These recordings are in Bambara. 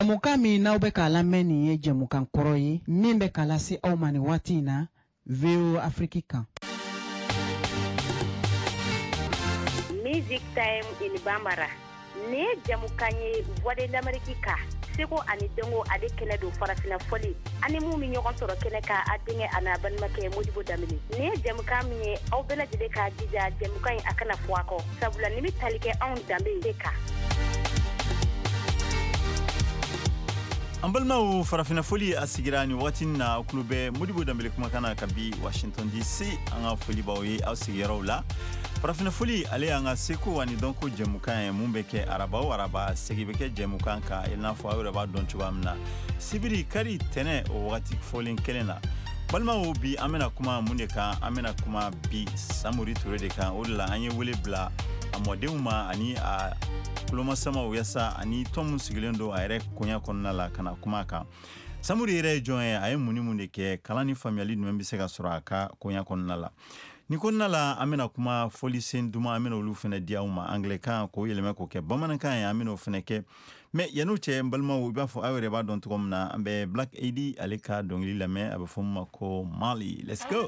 Jamukan min n'aw bɛ k'a lamɛn nin ye jamukan kɔrɔ ye min bɛ k'a lase aw ma nin waati in na VOA Afrique kan. Music Time in Bambara. Ne jamukan ye Voix de l'Amérique ka. Seko ani Dongo ale kɛnɛ don farafina fɔli. Ani mun mi ɲɔgɔn sɔrɔ kɛnɛ ka a denkɛ a n'a balimakɛ Modibo Damini. Ne jamukan min ye aw bɛɛ lajɛlen k'a jija jamukan in a kana fɔ a kɔ. Sabula ni bɛ tali kɛ anw danbe de kan. An balimaw farafina foli a sigira ni wagati na kulo bɛ Modibo Dambele kumakana ka bi Washington DC an ka foli b'aw ye aw sigiyɔrɔw la. Farafina foli ale y'an ka seko ani dɔnko jɛmukan ye mun bɛ kɛ araba o araba segi bɛ kɛ jɛmukan kan i n'a fɔ aw yɛrɛ b'a dɔn cogoya min na sibiri kari tɛnɛ o wagati fɔlen kelen na. Balimaw bi an bɛna kuma mun de kan an bɛna kuma bi Samori Ture de kan o de la an ye wele bila a mɔdenw ma ani a kulomasamaw yasa ani tɔn mun sigilen don a yɛrɛ koɲa kɔnɔna la kana kuma kan. Samori yɛrɛ ye jɔn ye a ye mun ni mun de kɛ kalan ni faamuyali jumɛn bɛ se ka sɔrɔ a ka koɲa kɔnɔna la. Ni kɔnɔna la an bɛna kuma fɔli sen duman an bɛna olu fana di aw ma anglais kan k'o yɛlɛmɛ k'o kɛ bamanankan ye an bɛna o fana kɛ mais yan'o cɛ n balimaw i b'a fɔ aw yɛrɛ b'a dɔn cogo min na an bɛ Black Eddie ale ka dɔnkili lamɛn a bɛ fɔ min ma ko Mali. Let's go.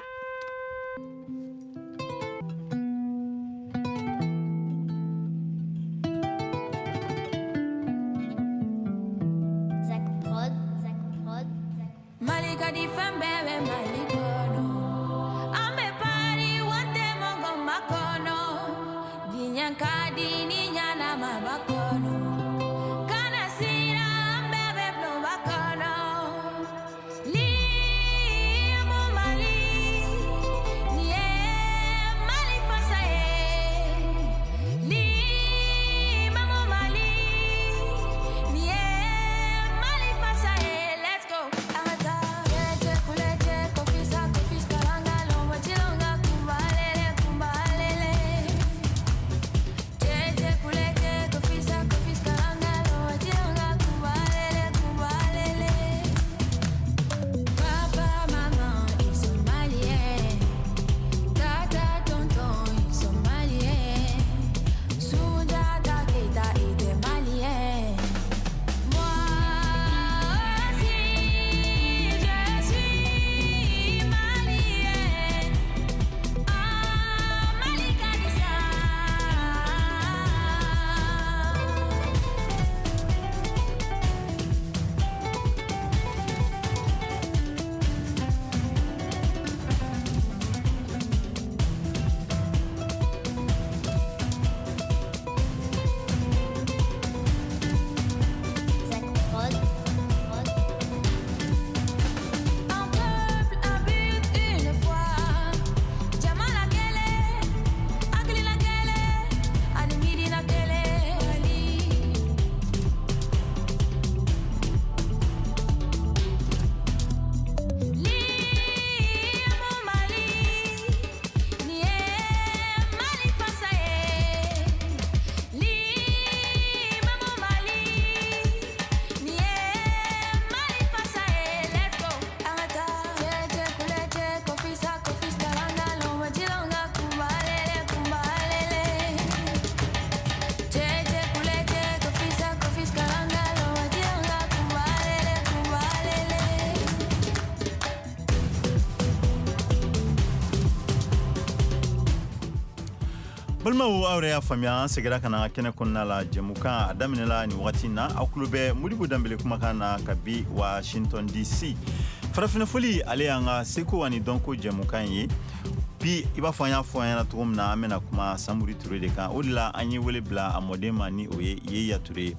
Balimaw aw yɛrɛ y'a faamuya an segira ka na kɛnɛ kɔnɔna la jɛmukan a daminɛla ni wagati na aw tulo bɛ Modibo Dambele kumakan na ka bi Washington DC. Farafina foli ale y'an ka seko ani dɔnko jɛmukan ye bi i b'a fɔ an y'a fɔ an ɲɛna cogo min na an bɛna kuma Samori Ture de kan o de la an ye wele bila a mɔden ma ni o ye Yeya Ture.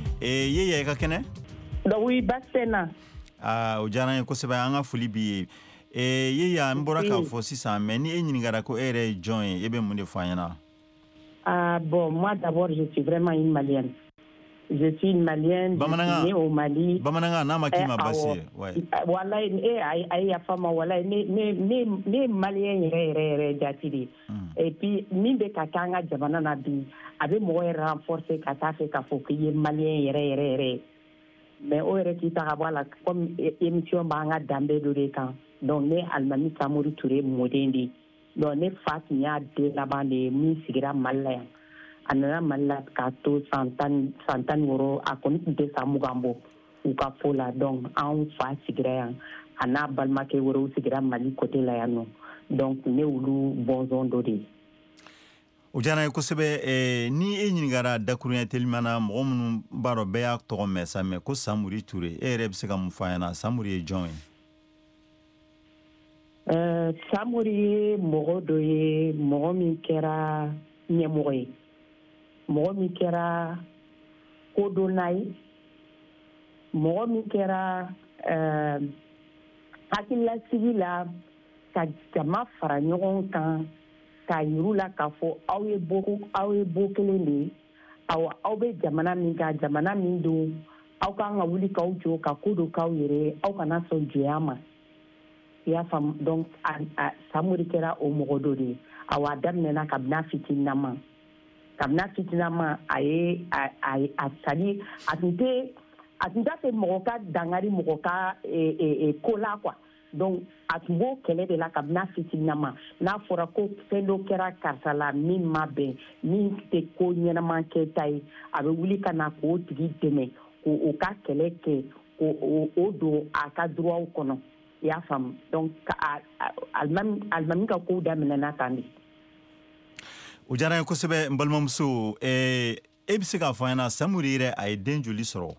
Yeya i ka kɛnɛ? Oui, basena. O diyara an ye kosɛbɛ an ka foli bi ye. Yeya n bɔra k'a fɔ sisan mais ni e ɲininkara ko e yɛrɛ ye jɔn ye e bɛ mun de fɔ an ɲɛna? Bon, moi d'abord, je suis vraiment une Malienne. Je suis une Malienne, je suis née au Mali. Bamananga, n'a ma qui m'a passé. Voilà, aïe, femme, voilà, né Malien, jatiri. Et puis, minde kakanga, jamana nabi, avait moins renforcé katafe kafoki, Malien, mais au récita voilà, comme émission banga dambe de rekan. Donc, né Almami Samori Touré Modendi. Donc ne fa tun y'a den laban de ye min sigira Mali la yan a nana Mali la k'a to san tan ni wɔɔrɔ a kɔni tun tɛ san mugan bɔ u ka fo la donc an fa sigira yan a n'a balimakɛ wɛrɛw sigira Mali côté la yan nɔ donc ne olu bɔnsɔn dɔ de. O diyara n ye kosɛbɛ. Ni e ɲinigara dakuruɲɛ telimana mɔgɔ minnu b'a dɔn bɛɛ y'a tɔgɔ mɛn sa mɛ ko Samori Ture e yɛrɛ bɛ se ka mun fɔ a ɲɛna Samori ye jɔn ye? Samori ye mɔgɔ dɔ ye mɔgɔ min kɛra ɲɛmɔgɔ ye mɔgɔ min kɛra kodɔnna ye mɔgɔ min kɛra hakililasigi la ka jama fara ɲɔgɔn kan k'a yir'u la k'a fɔ aw ye bo kelen de ye aw bɛ jamana min kan jamana min don aw kan ka wuli k'aw jɔ ka ko dɔ k'aw yɛrɛ aw kana sɔn jɔnya ma i y'a faamu donc Samori kɛra o mɔgɔ dɔ de ye a daminɛna kabini fitininama a sadi a tun t'a fɛ mɔgɔ ka dangari mɔgɔ ka ko la quoi donc a tun b'o kɛlɛ de la kabini fitininama n'a fɔra ko fɛn dɔ kɛra karisa la min ma bɛn min tɛ ko ɲɛnama kɛ ta ye a bɛ wuli ka na k'o tigi dɛmɛ k'o ka kɛlɛ kɛ k'o don a ka droitw kɔnɔ i y'a faamu donc alimami ka kow daminɛna tan de. O diyara n ye kosɛbɛ n balimamuso e bɛ se k'a fɔ an ɲɛna Samori yɛrɛ a ye den joli sɔrɔ?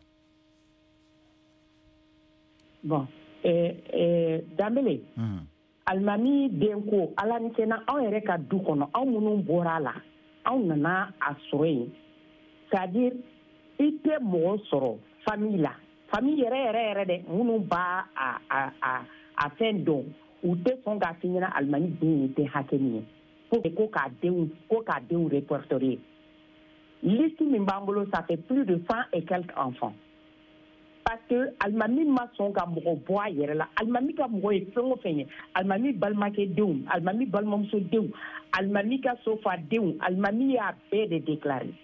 Bon Danbele alimami den ko ala ni sena anw yɛrɛ ka du kɔnɔ anw minnu bɔra a la anw nana a sɔrɔ yen c'est-à-dire i tɛ mɔgɔ sɔrɔ famille la famille yɛrɛ dɛ minnu b'a a fɛn dɔn u tɛ sɔn k'a f'i ɲɛna alimami den ye tɛ hakɛ min ye ko k'a denw répertorier liste min b'an bolo ça fait plus de 100 et quelques enfants parce que alimami ma sɔn ka mɔgɔ bɔ a yɛrɛ la alimami ka mɔgɔ ye fɛn o fɛn ye alimami balimakɛ denw alimami balimamuso denw alimami ka sofa denw alimami y'a bɛɛ de déclaré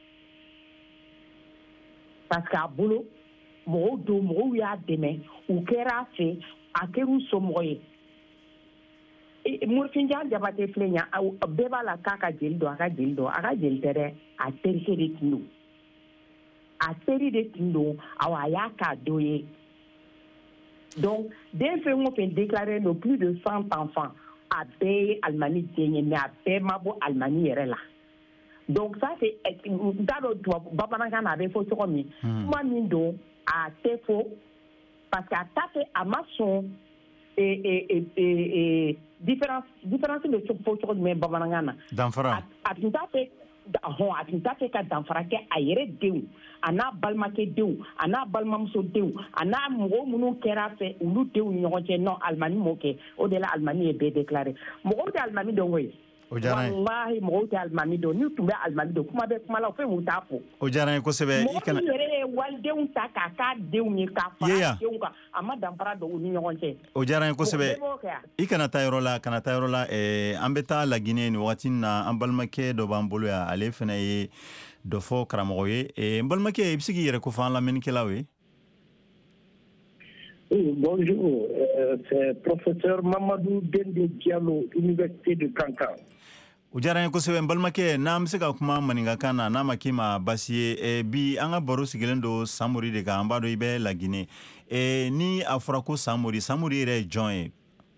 parce que a bolo mɔgɔw y'a dɛmɛ u kɛra a fɛ a kɛr'u somɔgɔ ye Morifinjan Jabate filɛ nin ye bɛɛ b'a la k'a ka jeli dɔn a ka jeli tɛ dɛ a terikɛ de tun don a teri de tun don a y'a k'a dɔ ye donc den fɛn o fɛn déclaré don plus de 100 enfants a bɛɛ ye alimami den ye mais a bɛɛ ma bɔ alimami yɛrɛ la donc ça c'est n t'a dɔn bamanankan na a bɛ fɔ cogo min kuma min don a tɛ fɔ parce que a t'a fɛ a ma sɔn différence bɛ fɔ cogo jumɛn bamanankan na danfara a tun t'a fɛ ka danfara kɛ a yɛrɛ denw a n'a balimakɛ denw a n'a balimamuso denw a n'a mɔgɔ minnu kɛra a fɛ olu denw ni ɲɔgɔn cɛ non alimami m'o kɛ o de la alimami ye bɛɛ déclaré mɔgɔw tɛ alimami dɔn koyi wallahi mɔgɔw tɛ alimami dɔn n'u tun bɛ alimami dɔn kuma bɛ kuma la o fɛn mun t'a fɔ o diyara n ye kosɛbɛ mɔgɔ min yɛrɛ ye walidenw ta k'a k'a denw ye k'a fara denw kan a ma danfara don u ni ɲɔgɔn cɛ o diyara n ye kosɛbɛ i kana taa yɔrɔ la an bɛ taa Laginɛ nin wagati na an balimakɛ dɔ b'an bolo yan ale fana ye dɔ fɔ karamɔgɔ ye n balimakɛ i bɛ se k'i yɛrɛ ko fɔ an lamɛnnikɛlaw ye? Oui, bonjour, c'est professeur Mamadou Dende Diallo, Université de Kankan. O diyara n ye kosɛbɛ n balimakɛ n'an bɛ se ka kuma maninkakan na n'a ma k'i ma baasi ye bi an ka baro sigilen don Samori de kan an b'a dɔn i bɛ Laginɛ ni a fɔra ko Samori yɛrɛ ye jɔn ye?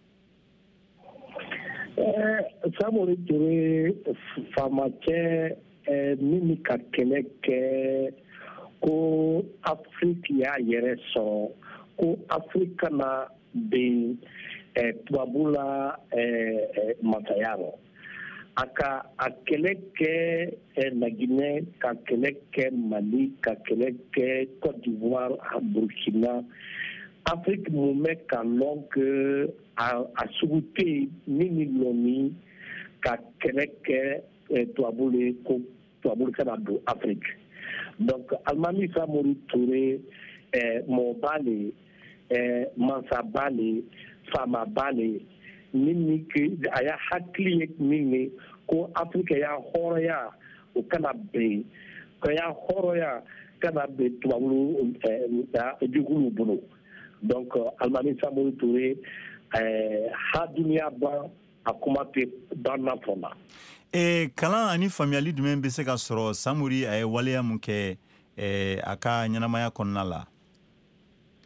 Samori tun ye faamacɛ min bɛ ka kɛlɛ kɛ ko Afiriki y'a yɛrɛ sɔrɔ ko Afiriki kana ben tubabu la masaya rɔ. A kɛlɛ kɛ Laginɛ ka kɛlɛ kɛ Mali ka kɛlɛ kɛ Côte d'Ivoire a Burkina Afrique mun bɛ ka lɔn que a sugu tɛ yen min ni lɔnni ka kɛlɛ kɛ tubabu le ko tubabu kana don Afrique donc alimami Samori Ture mɔgɔba le mansaba le faamaba le min a y'a hakili ye min ye ko Afrique y'a hɔrɔnya o kana bɛn ko y'a hɔrɔnya kana bɛn tubabu juguw bolo donc alimami Samori Ture haduniya ban a kuma tɛ banna fɔna. Kalan ani faamuyali jumɛn bɛ se ka sɔrɔ Samori a ye waleya mun kɛ a ka ɲɛnamaya kɔnɔna la?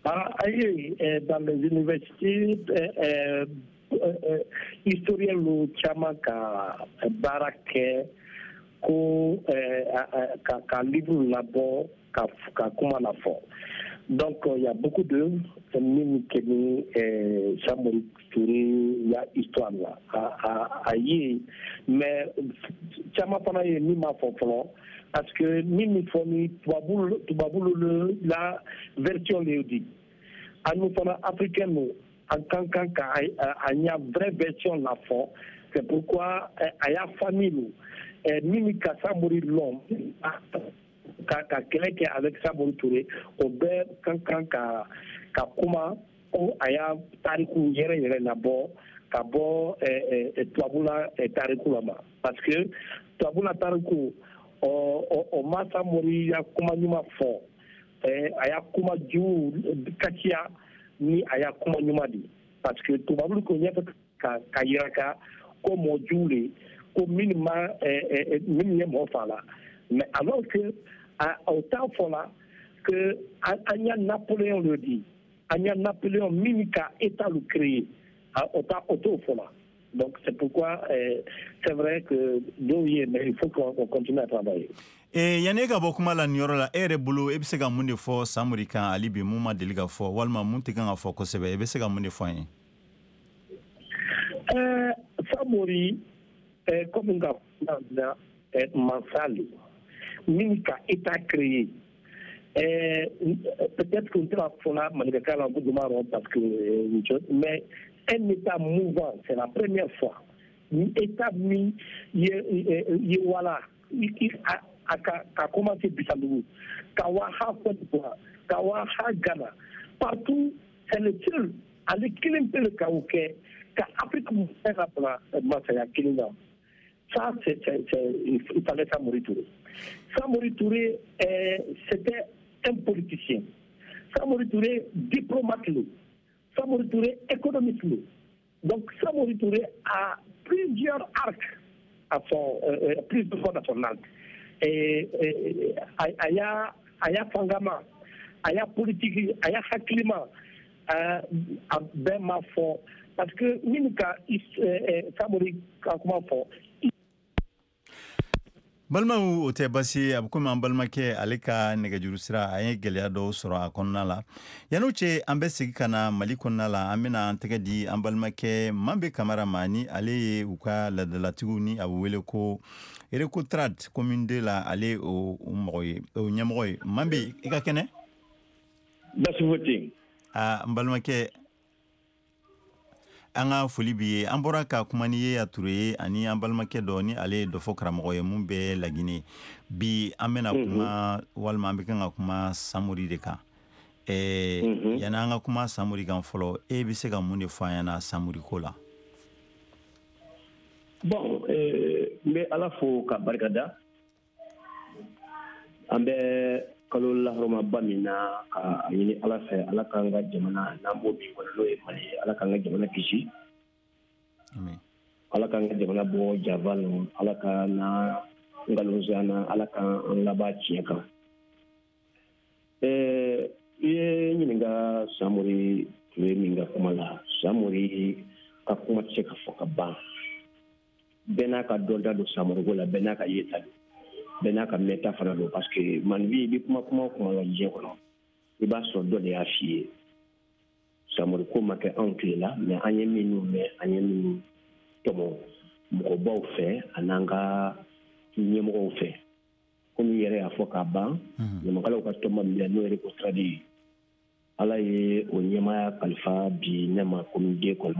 Dans les universités, historien lu caman ka baara kɛ ko ka livre labɔ ka kuma lafɔ. Donc il y a beaucoup de min kɛ ni Samori Touré ya histoire la a ye mais caman fana ye min ma fɔ fɔlɔ parce que min fɔ ni tubabu la version le di anu fana africain nous en tant qu'un vraie version la fond, c'est pourquoi il y a famille nous Mimi ka Samori l'homme ka kɛlɛ kɛ avec Samori Touré o bɛɛ kan ka kuma ko a y'a tariku yɛrɛ labɔ ka bɔ tubabula tariku la ma parce que tubabula tariku o ma Samori ya kuma ɲuman fɔ a y'a kuma jugu kasiya ni a y'a kuma ɲuman di parce que tubabu ko ɲɛfɛ ka yira ka ko mɔɔ jugu le ko minnu ye mɔgɔ fa la mais alors que au temps fɔ la que an y'a Napoléon le di an y'a Napoléon min ka état le créer au t'o fɔ la donc c'est pourquoi c'est vrai que dɔw ye mais il faut qu'on continue à travailler. Yani ka bɔ kuma la nin yɔrɔ la e yɛrɛ bolo e bɛ se ka mun de fɔ Samori kan hali bi mun ma deli ka fɔ walima mun tɛ kan ka fɔ kosɛbɛ e bɛ se ka mun de fɔ an ye. Samori comme n ka kuma masa le min ka état créé peut-être que n tɛna fɔ la maninkakan la ko duma rɔ parce que mais un état mouvant c'est la première fois état min ye wala ka commencé Bissabougou, Kawaha Côte d'Ivoire, Kawaha Ghana, partout, c'est le seul à l'équilibre de Kaouké, qu'Afrique moussera pour la Massaya Kilinga. Ça, il fallait Samori Touré. Samori Touré, c'était un politicien. Samori Touré, diplomate. Samori Touré, économiste. Donc, Samori Touré a plusieurs arcs à son, plus de fois à son arc. Aya fangama aya politique aya hakilima a ben ma fo parce que minka Samori ka kuma fo balimaw o tɛ basi a bɛ komi an balimakɛ ale ka nɛgɛjuru sira a ye gɛlɛya dɔw sɔrɔ a kɔnɔna la yan'o cɛ an bɛ segin ka na Mali kɔnɔna la an bɛna an tɛgɛ di an balimakɛ Mambe Kamara ma ni ale ye u ka ladalatigiw ni a bɛ wele ko Recotrade commune 2 la ale o mɔgɔ ye o ɲɛmɔgɔ ye Mambe i ka kɛnɛ basi voting an balimakɛ an ka foli bi ye an bɔra ka kuma ni Yaya Touré ye ani an balimakɛ dɔ ni ale ye dɔ fɔ karamɔgɔ ye mun bɛɛ Laginɛ bi an bɛna kuma walima an bɛ kan ka kuma Samori de kan yani an ka kuma Samori kan fɔlɔ e bɛ se ka mun de fɔ an ɲɛna Samori ko la. Bon n bɛ Ala fo ka barikada an bɛ kalo lahɔrɔmaba min na a ɲini Ala fɛ Ala k'an ka jamana n'an b'o bi kɔnɔ n'o ye Mali ye Ala k'an ka jamana kisi Ala k'an ka jamana bɔ java la Ala ka na ngalonzaya na Ala k'an laban tiɲɛ kan i ye ɲininka Samori Touré min ka kuma la Samori ka kuma tɛ se ka fɔ ka ban bɛɛ n'a ka dɔnta don Samori ko la bɛɛ n'a ka yeta don bɛɛ n'a ka mɛta fana don parce que manbi i bɛ kuma o kuma la diɲɛ kɔnɔ i b'a sɔrɔ dɔ de y'a f'i ye Samori ko ma kɛ anw tile la mais an ye minnu mɛn an ye minnu tɔmɔ mɔgɔbaw fɛ an'an ka ɲɛmɔgɔw fɛ komi i yɛrɛ y'a fɔ k'a ban ɲamakalaw ka tɔmɔ min n'o ye Recotrade ye Ala ye o ɲɛmaya kalifa bi ne ma commune 2 kɔnɔ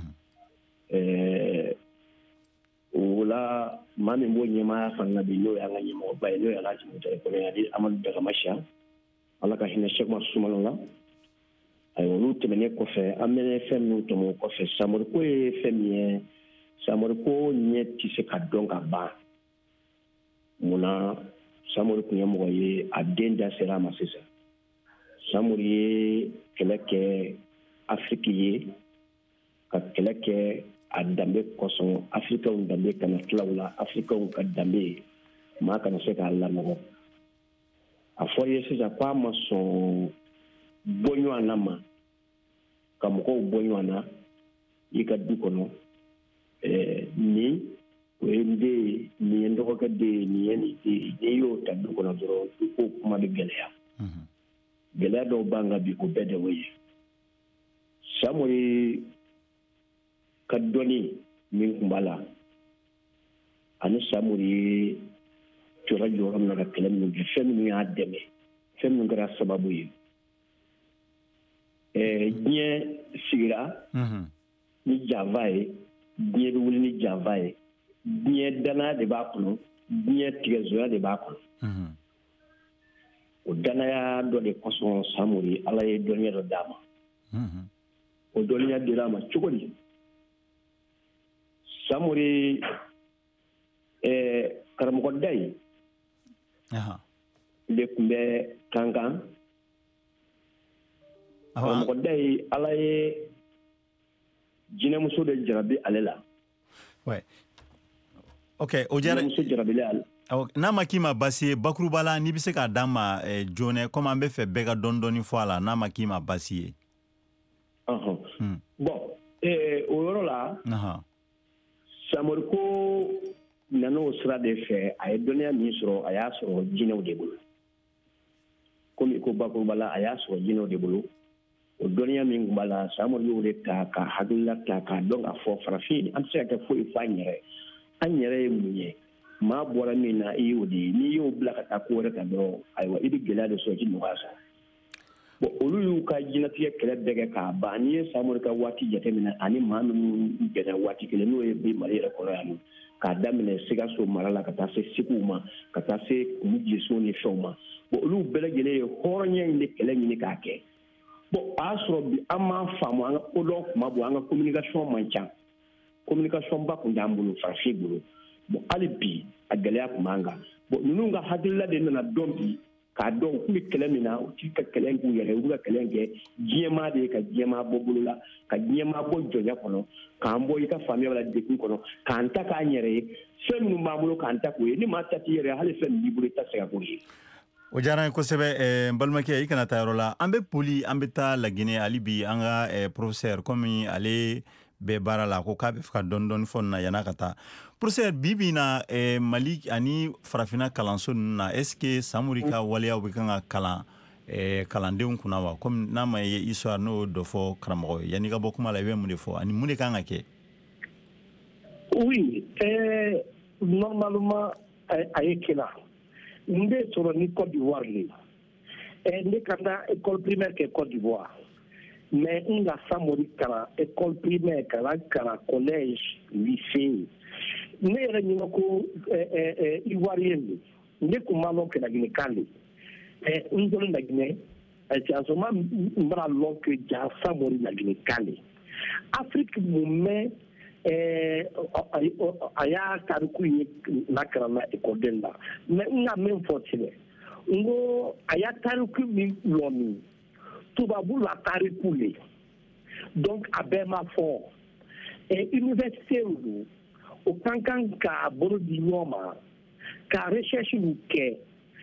o la maa min b'o ɲɛmaya fana bi n'o y'an ka ɲɛmɔgɔba ye n'o ye Alhaji Mutare Kɔnɛ Amadu Dagamasiya Ala ka hinɛ Sɛki Umaru Sumano la ayiwa olu tɛmɛnen kɔfɛ an bɛ fɛn minnu tɔmɔ kɔfɛ Samori ko ye fɛn min ye Samori ko ɲɛ tɛ se ka dɔn ka ban munna Samori tun ye mɔgɔ ye a den da sera a ma sisan Samori ye kɛlɛ kɛ Afiriki ye ka kɛlɛ kɛ a danbe kosɔn Africains danbe kana tila u la Africains ka danbe maa kana se k'a lanɔgɔ a fɔ ye sisan k'a ma sɔn bɔɲɔgɔn ɲɔgɔn na ma ka mɔgɔw bɔ ɲɔgɔn na i ka du kɔnɔ ni o ye n den ye nin ye n dɔgɔkɛ den ye nin ye nin den ye n'i y'o ta du kɔnɔ dɔrɔn i ko kuma bɛ gɛlɛya gɛlɛya dɔw b'an kan bi o bɛɛ de y'o ye Samori ka dɔnni min tun b'a la ani Samori ye jɔra jɔyɔrɔ min na ka kɛlɛ minnu kɛ fɛn minnu y'a dɛmɛ fɛn minnu kɛra sababu ye diɲɛ sigira ni janfa ye diɲɛ bɛ wuli ni janfa ye diɲɛ danaya de b'a kɔnɔ diɲɛ tigɛzoya de b'a kɔnɔ o danaya dɔ de kosɔn Samori Ala ye dɔnniya dɔ d'a ma o dɔnniya dira a ma cogo di Samori karamɔgɔ Dayi de tun bɛ Kankan karamɔgɔ Dayi Ala ye jinɛmuso de jarabi ale la ok o diyara jinɛmuso jarabili ale n'a ma k'i ma basi ye bakuruba la n'i bɛ se k'a d'an ma joona komi an bɛ fɛ bɛɛ ka dɔɔni fɔ a la n'a ma k'i ma basi ye bon o yɔrɔ la Samori ko nana o sira de fɛ a ye dɔnniya min sɔrɔ a y'a sɔrɔ jinɛw de bolo komi ko bakuruba la a y'a sɔrɔ jinɛw de bolo o dɔnniya min tun b'a la Samori y'o de ta ka hakilila ta k'a dɔn k'a fɔ farafin an tɛ se ka kɛ foyi f'an yɛrɛ an yɛrɛ ye mun ye maa bɔra min na i y'o de ye n'i y'o bila ka taa ko wɛrɛ kan dɔrɔn ayiwa i bɛ gɛlɛya de sɔrɔ i tɛ nɔgɔya sɔrɔ bon olu y'u ka jinɛtigɛ kɛlɛ bɛɛ kɛ k'a ban n'i ye Samori ka waati jateminɛ ani maa minnu bɛnna waati kelen n'o ye bi Mali yɛrɛ kɔnɔ yan k'a daminɛ Sikaso mara la ka taa se Segu ma ka taa se Kulu Jeso ni fɛnw ma bon olu bɛɛ lajɛlen ye hɔrɔnya in de kɛlɛ ɲini k'a kɛ bon a y'a sɔrɔ bi an m'a faamu an ka kodɔn kuma bɔ an ka communication man ca communication ba tun t'an bolo farafin bolo bon hali bi a gɛlɛya tun b'an kan bon ninnu ka hakilila de nana dɔn bi k'a dɔn u tun bɛ kɛlɛ min na u t'i ka kɛlɛ k'u yɛrɛ u bɛ ka kɛlɛ kɛ diɲɛmaa de ye ka diɲɛmaa bɔ bolo la ka diɲɛmaa bɔ jɔnya kɔnɔ k'an bɔ i ka faamuya la degun kɔnɔ k'an ta k'an yɛrɛ ye fɛn minnu b'an bolo k'an ta k'o ye ni maa ta t'i yɛrɛ hali fɛn min b'i bolo i ta se ka k'o ye. o diyara n ye kosɛbɛ n balimakɛ i kana taa yɔrɔ la an bɛ poli an bɛ taa Laginɛ hali bi an ka professeur komi ale bɛɛ baara la ko k'a bɛ fɛ ka dɔɔni fɔ nin na yan'a ka taa professeur bi na Mali ani farafinna kalanso ninnu na est ce que Samori ka waleyaw bɛ kan ka kalan kalandenw kunna wa komi n'a ma ye histoire n'o dɔ fɔ karamɔgɔ ye yanni ka bɔ kuma la i bɛ mun de fɔ ani mun de kan ka kɛ. Oui, normalement a ye kɛla n bɛ sɔrɔ ni Côte d'Ivoire le ne ka taa école primaire kɛ Côte d'Ivoire mais n ka Samori kalan école primaire kalan collège lycée ne yɛrɛ ɲinɛ ko Ivoirien don ne tun b'a lɔn kɛ Laginɛkan de n dɔnni Laginɛ en ce moment n b'a lɔn que ja Samori Laginɛkan de Afrique mun mɛn a y'a tariku ye lakaran na ekɔliden la mais n ka min fɔ ti dɛ n ko a y'a tariku min lɔmi tubabu la tariku le donc a bɛɛ ma fɔ université don o kan ka bolo di ɲɔgɔn ma ka recherche kɛ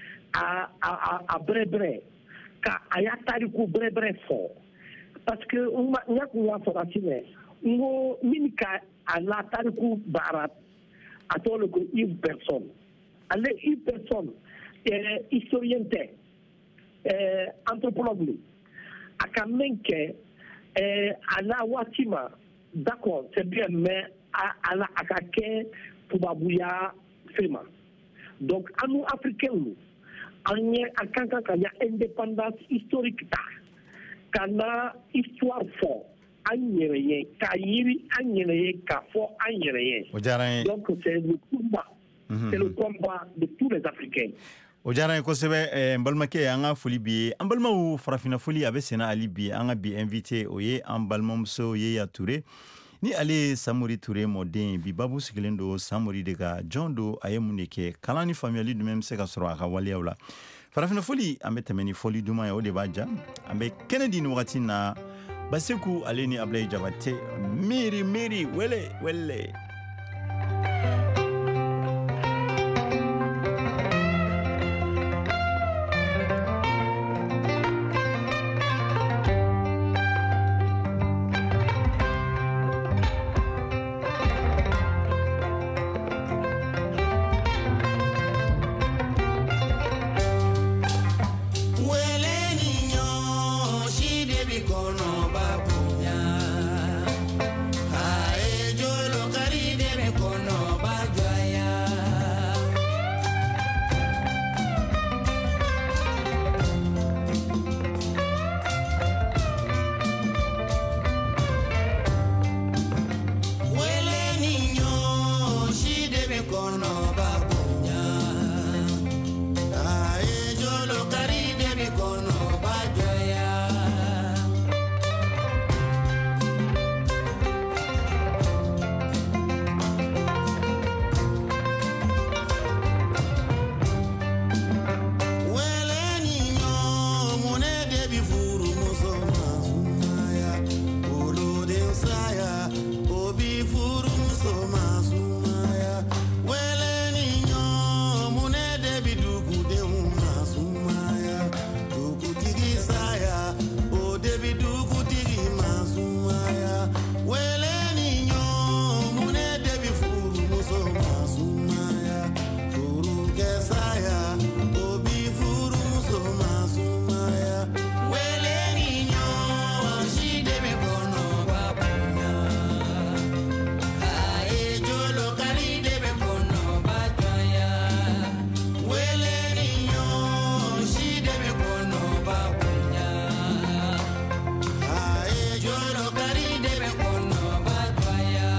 a bɛrɛbɛrɛ ka a y'a tariku bɛrɛbɛrɛ fɔ parce que n y'a kun y'a fɔ ka tɛmɛ n ko min ka a la tariku baara a tɔgɔ de ko Yves Bergson ale Yves Bergson historien tɛ anthropologue a ka min kɛ a la waati ma d'accord c'est bien mais a ka kɛ tubabuya fɛn ma donc an nu africain an ye a kan ka ya indépendance historique ta ka na histoire fɔ an yɛrɛ ye k'a yiri an yɛrɛ ye k'a fɔ an yɛrɛ ye. O diyara n ye. donc c'est le combat. c'est le combat de tous les Africains. o diyara n ye kosɛbɛ n balimakɛ an ka foli b'i ye an balimaw farafinna foli a bɛ senna hali bi an ka bi invité o ye an balimamuso Yeya Ture ni ale ye Samori Ture mɔden ye bi babu sigilen don Samori de ka jɔn don a ye mun de kɛ kalan ni faamuyali jumɛn bɛ se ka sɔrɔ a ka waleyaw la farafinna foli an bɛ tɛmɛ ni foli duman ye o de b'a ja an bɛ kɛnɛ di nin wagati na Baseku ale ni Ablaye Jabate miri wele kono babunya ae jolo kari debe kono bajaya wele niño si debe kono babunya ae jolo kari debe kono bajaya wele niño mune debi furu muso masumaya olo de saya obi furu muso masumaya wele niño mune debi dugu de masumaya dugu tigi saya o debi dugu tigi masumaya wele niño mune debi furu muso masumaya furu ke saya obi furu muso masumaya wele niño si debi kono babunya ae jolo kari debe kono bajaya wele niño si debe kono babunya ae jolo kari debe kono bajaya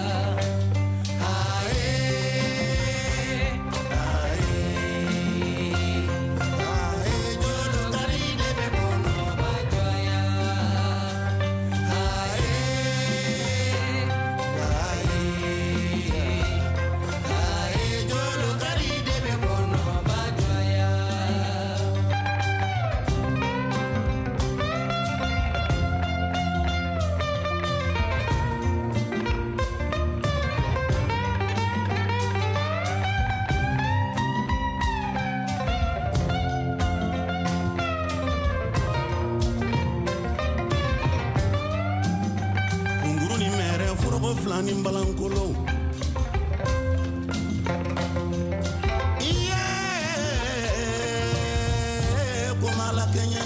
ae jolo kari debe kono bajaya jolo kari debe kono bajaya kunguru ni mere forobo flani mbalankolo iye kumala kenya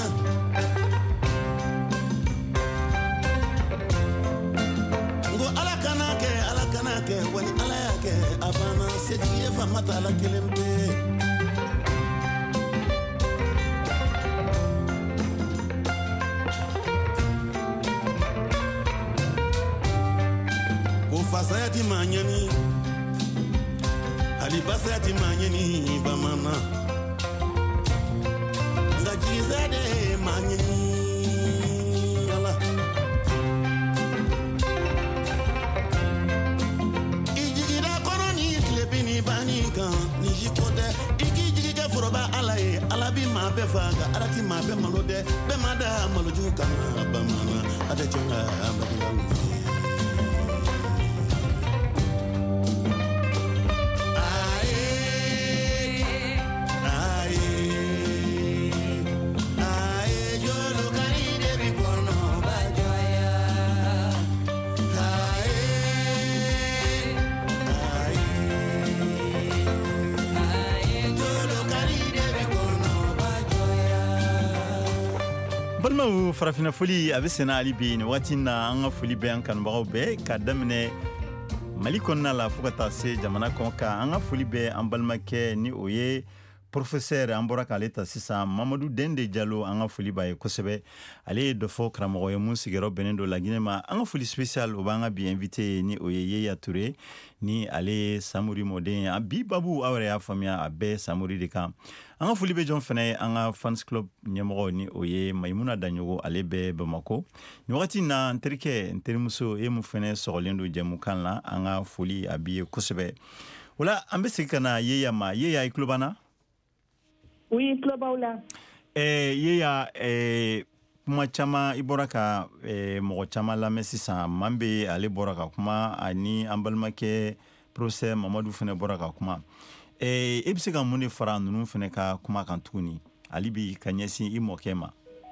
ngo ala kana ke wani ala yake abana sediye famata ala kelembe fasayati manyani alibasayati manyani bamana ngajizade manyani ala ijigida kono ni klepini banika ni jikode ikijigige foroba alaye alabi ma be faga arati ma be malode be mada maloju kana bamana adechenga ambaga balmaw farafina foli a bɛ sena ali bi ni waati na an ka foli bɛ an kanubagaw bɛɛ ka daminɛ mali kɔnɔna la fɔɔ ka taa se jamana kɔn kan an ka foli bɛ an balimakɛ ni o ye professeur an bɔra k'ale ta sisan Mamadou Dende Diallo an ka foli b'a ye kosɛbɛ ale ye dɔ fɔ karamɔgɔ ye mun sigiyɔrɔ bɛnnen don Laginɛ ma an ka foli spécial o b'an ka bi invité ni o ye Yeya Touré ni ale ye Samori mɔden ye bi babu aw yɛrɛ y'a faamuya a bɛɛ Samori de kan an ka foli bɛ jɔn fana ye an ka fans club ɲɛmɔgɔ ni o ye Mayimuna Daɲogo ale bɛ Bamako ni wagati na n terikɛ n terimuso e mun fana sɔgɔlen don jɛmukan la an ka foli a b'i ye kosɛbɛ wala an bɛ segin ka na Yeya ma Yeya i tulo b'an na Oui, Klobaula. Yeya kuma caman i bɔra ka mɔgɔ caman lamɛn sisan man bɛ ale bɔra ka kuma ani an balimakɛ professeur Mamadu fana bɔra ka kuma e bɛ se ka mun de fara ninnu fana ka kuma kan tuguni hali bi ka ɲɛsin i mɔkɛ ma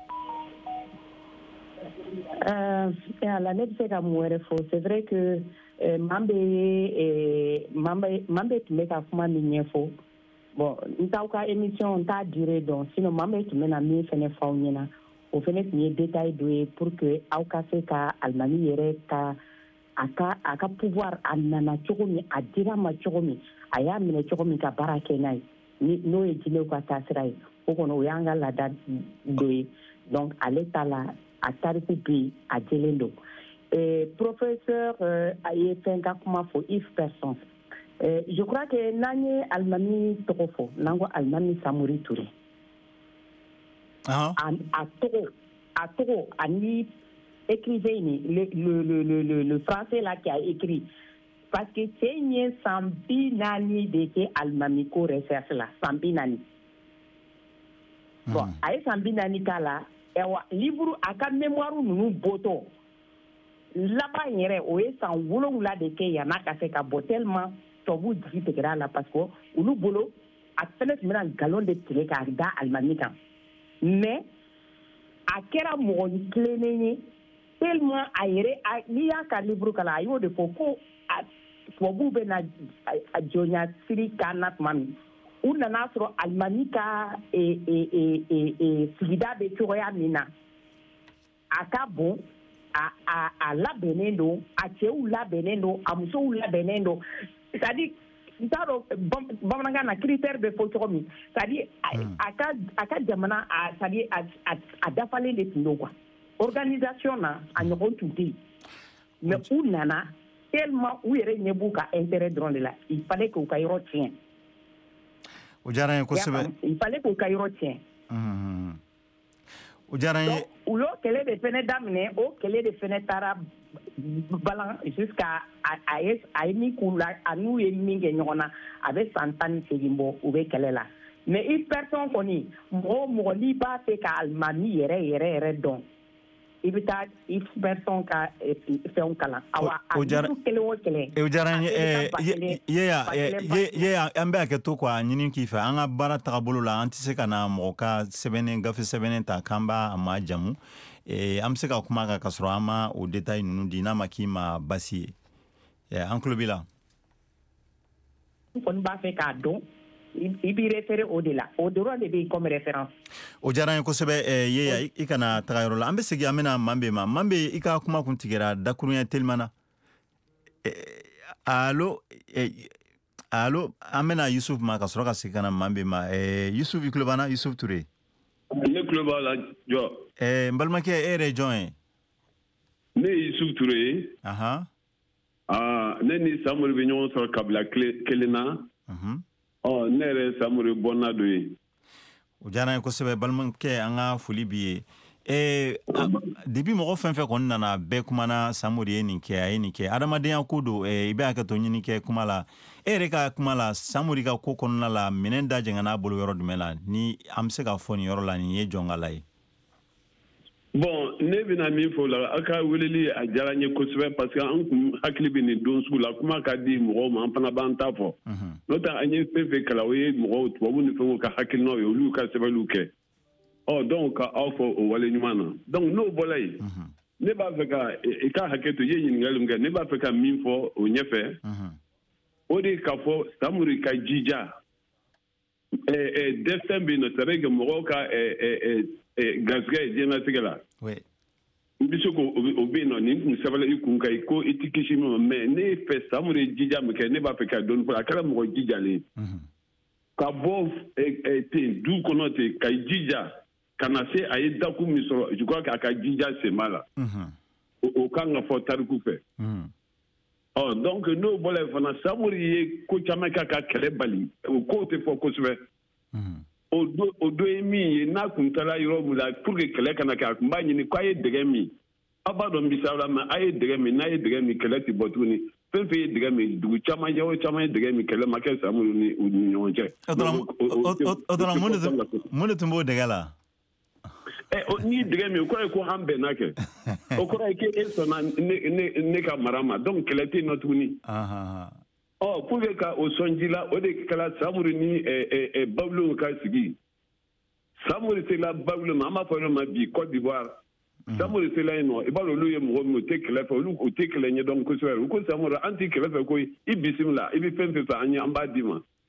ala ne bɛ se ka mun wɛrɛ fɔ c'est vrai que man bɛ tun bɛ ka kuma min ɲɛfɔ bon n t'aw ka émission n t'a durée dɔn sinon man bɛ tun bɛ na min fana fɔ aw ɲɛna o fana tun ye détail dɔ ye pour que aw ka se ka alimami yɛrɛ ka a ka pouvoir a nana cogo min a dira ma cogo min a y'a minɛ cogo min ka baara kɛ n'a ye n'o ye jinɛw ka taasira ye o kɔnɔ o y'an ka laada dɔ ye donc ale ta la a tariku bɛ yen a jɛlen don professeur a ye fɛn ka kuma fɔ if person je crois que n'an ye alimami tɔgɔ fɔ n'an ko alimami Samori Ture a tɔgɔ ani écrivain le français là qui a écrit parce que c'est une sambinani de ke alimami ko recherche la sambinani bon a ye sambinani kala livre a ka mémoire nunu bɔtɔ laban yɛrɛ o ye san 7 de kɛ yan'a ka se ka bɔ tellement tɔbu jigi tigɛra la parce que olu bolo a fɛnɛ tun bɛna nkalon de tigɛ k'a da alimami kan mais a kɛra mɔgɔ tilennen ye tellement a yɛrɛ n'i y'a ka livre kalan a y'o de fɔ ko tubabuw bɛ na a jɔnya siri kan na tuma min u nana sɔrɔ alimami ka sigida bɛ cogoya min na a ka bon a labɛnnen don a cɛw labɛnnen don a musow labɛnnen don c'est-à-dire n t'a dɔn bamanankan na critère bɛ fɔ cogo min c'est-à-dire a ka jamana c'est-à-dire a dafalen de tun don quoi organisation na a ɲɔgɔn tun tɛ yen mais u nana tellement u yɛrɛ ɲɛ b'u ka intérêt dɔrɔn de la il fallait k'u ka yɔrɔ tiɲɛ o diyara n ye kosɛbɛ il fallait k'u ka yɔrɔ tiɲɛ o diyara n ye u y'o kɛlɛ de fɛnɛ daminɛ o kɛlɛ de fɛnɛ taara balan jusqu'à a ye min k'u la a n'u ye min kɛ ɲɔgɔn na a bɛ san 18 bɔ u bɛ kɛlɛ la mais i personne kɔni mɔgɔ o mɔgɔ n'i b'a fɛ ka alimami yɛrɛ dɔn i bɛ taa i personne ka fɛnw kalan awa a livre kelen o kelen o diyara n ye an bɛ hakɛ to quoi ɲini k'i fɛ an ka baara tagabolo la an tɛ se ka na mɔgɔ ka gafe sɛbɛnnen ta k'an b'a ma jamu an bɛ se ka kuma kan ka sɔrɔ an ma o détail ninnu di n'a ma k'i ma basi ye an tulo b'i la n kɔni b'a fɛ k'a dɔn i b'i référé o de la o dɔrɔn de bɛ yen comme référence o diyara n ye kosɛbɛ yeya i kana taga yɔrɔ la an bɛ segin an bɛna Manbe ma Manbe i ka kuma kun tigɛra dakurunya teliman na allo an bɛna Yusuf ma ka sɔrɔ ka segin ka na Manbe ma Yusuf i tulo b'an na Yusuf Ture ne tulo b'a la jɔ n balimakɛ e yɛrɛ ye jɔn ye ne ye Yusuf Ture ye ne ni Samori bɛ ɲɔgɔn sɔrɔ kabila kelen na ne yɛrɛ Samori bɔnna dɔ ye o diyara n ye kosɛbɛ balimakɛ an ka foli b'i ye depuis mɔgɔ fɛn fɛn kɔni nana bɛɛ kumana Samori ye nin kɛ a ye nin kɛ adamadenya ko don i bɛ hakɛ to ɲini kɛ kuma la e yɛrɛ ka kuma la Samori ka ko kɔnɔna la minɛn da jɛngɛn'a bolo yɔrɔ jumɛn la ni an bɛ se ka fɔ nin yɔrɔ la nin ye jɔn ka la ye bon ne bɛna min fɔ la a ka weleli a diyara n ye kosɛbɛ parce que an kun hakili bɛ nin don sugu la kuma ka di mɔgɔw ma an fana b'an ta fɔ n'o tɛ an ye fɛn fɛn kalan o ye mɔgɔw tubabu ni fɛnw ka hakilinaw ye olu ka sɛbɛnniw kɛ donc ka aw fɔ o wale ɲuman na donc n'o bɔra yen ne b'a fɛ ka i ka hakɛ to i ye ɲininkali min kɛ ne b'a fɛ ka min fɔ o ɲɛfɛ o de k'a fɔ Samori ka jija destin bɛ yen nɔ c'est vrai que mɔgɔw ka garisɛgɛ ye diɲɛlatigɛ la i bɛ se k'o bɛ yen nɔ nin kun sɛbɛnna i kun kan ko i tɛ kisi min ma mais ne ye fɛ Samori ye jija min kɛ ne b'a fɛ ka dɔɔni fɔ a kɛra mɔgɔ jijalen ka bɔ ten du kɔnɔ ten ka jija ka na se a ye daku min sɔrɔ je crois que a ka jija sen b'a la o kan ka fɔ tariku fɛ donc n'o bɔra yen fana Samori ye ko caman kɛ a ka kɛlɛ bali o kow tɛ fɔ kosɛbɛ o do ye min ye n'a kun taara yɔrɔ min la pour que kɛlɛ kana kɛ a kun b'a ɲini k'a ye dɛgɛ min aw b'a dɔn misaliya la a ye dɛgɛ min n'a ye dɛgɛ min kɛlɛ tɛ bɔ tuguni fɛn fɛn ye dɛgɛ min dugu caman ye caman ye dɛgɛ min kɛlɛ ma kɛ Samori ni u ni ɲɔgɔn cɛ o dɔrɔn mun de tun b'o dɛgɛ la ni dɛgɛ min o kɔrɔ ye ko an bɛnna kɛ o kɔrɔ ye k'e sɔnna ne ka mara ma donc kɛlɛ tɛ yen nɔ tuguni pour que ka o sɔnji la o de kɛra Samori ni Babilɔn ka sigi Samori sela Babilɔn ma an b'a fɔ yɔrɔ ma bi Côte d'Ivoire Samori sela yen nɔ i b'a dɔn olu ye mɔgɔ min u tɛ kɛlɛ fɛ olu u tɛ kɛlɛ ɲɛdɔn kosɛbɛ u ko Samori an tɛ kɛlɛ fɛ koyi i bisimila i bɛ fɛn fɛn fɛ an b'a d'i ma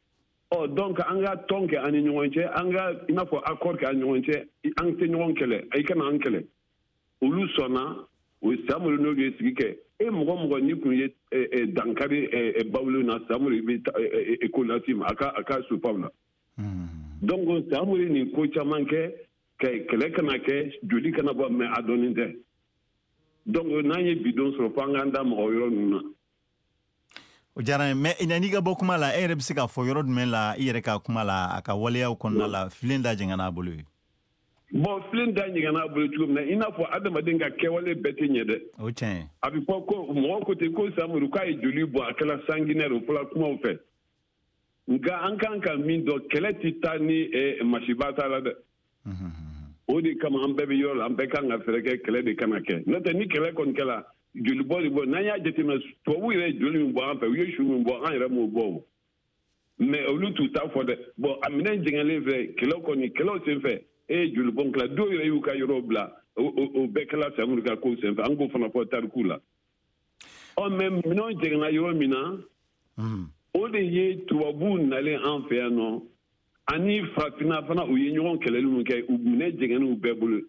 donc an ka tɔn kɛ ani ɲɔgɔn cɛ an ka i n'a fɔ accord kɛ ani ɲɔgɔn cɛ an tɛ ɲɔgɔn kɛlɛ i kana an kɛlɛ olu sɔnna o Samori n'olu ye sigi kɛ mɔgɔ ni kun ye dankari bawulu na Samori bɛ école la tim a ka supaw la donc Samori ni ko caman kɛ kɛlɛ kana kɛ joli kana bɔ mais a dɔnnen tɛ donc n'an ye bidon sɔrɔ fo an k'an da mɔgɔ yɔrɔ ninnu na. O diyara n ye mais n'i ka bɔ kuma la e yɛrɛ bɛ se k'a fɔ yɔrɔ jumɛn la i yɛrɛ ka kuma la a ka waleyaw kɔnɔna la filen da jɛngɛnna a bolo ye. Bon filen da jɛngɛnna a bolo cogo min na i n'a fɔ adamaden ka kɛwale bɛɛ tɛ ɲɛ dɛ. O tiɲɛ ye. A bɛ fɔ ko mɔgɔ ko ten ko Samori k'a ye joli bɔ a kɛla sanguinaire o fɔla kumaw fɛ nka an kan ka min dɔn kɛlɛ tɛ taa ni masiba t'a la dɛ. O de kama an bɛɛ bɛ yɔrɔ la an bɛɛ kan ka fɛɛrɛ kɛ kɛlɛ de kana kɛ n'o tɛ ni kɛlɛ kɔni kɛla joli bɔ de bɔ n'an y'a jateminɛ tubabu yɛrɛ ye joli min bɔ an fɛ u ye su min bɔ an yɛrɛ m'o bɔ o mais olu t'u ta fɔ dɛ bon a minɛn jɛngɛlen fɛ kɛlɛw senfɛ e ye joli bɔn kɛla dɔw yɛrɛ y'u ka yɔrɔ bila o bɛɛ kɛla Samori ka kow senfɛ an k'o fana fɔ tariku la mais minɛnw jɛngɛnna yɔrɔ min na o de ye tubabu nalen an fɛ yan nɔ ani farafinna fana u ye ɲɔgɔn kɛlɛli min kɛ u minɛ jɛngɛnni u bɛɛ bolo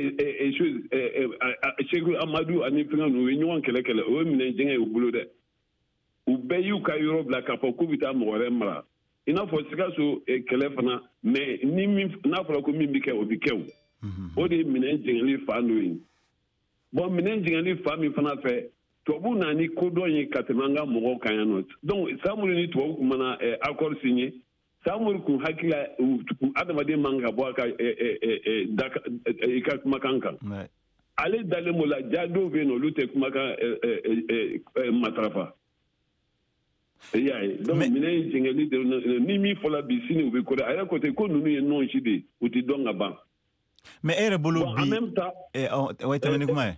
Seku Amadu ani fɛngɛ ninnu u ye ɲɔgɔn kɛlɛ o ye minɛ jɛngɛ u bolo dɛ u bɛɛ y'u ka yɔrɔ bila k'a fɔ k'u bɛ taa mɔgɔ wɛrɛ mara i n'a fɔ Sikaso kɛlɛ fana mais n'a fɔra ko min bɛ kɛ o bɛ kɛ o de ye minɛ jɛngɛli fan dɔ ye bon minɛ jɛngɛli fan min fana fɛ tubabu na ni kodɔn ye ka tɛmɛ an ka mɔgɔw kan yan nɔ donc Samori ni tubabu kun mana accord signé Samori kun hakili adamaden man ka bɔ a ka i ka kumakan kan ale dalen mo la ja dɔw bɛ yen olu tɛ kumakan matarafa i y'a ye donc minɛn jɛngɛli de ni min fɔla bi sini u bɛ ko dɛ a yɛrɛ ko ten ko ninnu ye nɔn si de ye u tɛ dɔn ka ban. mais e yɛrɛ bolo bi o ye tɛmɛ ni kuma ye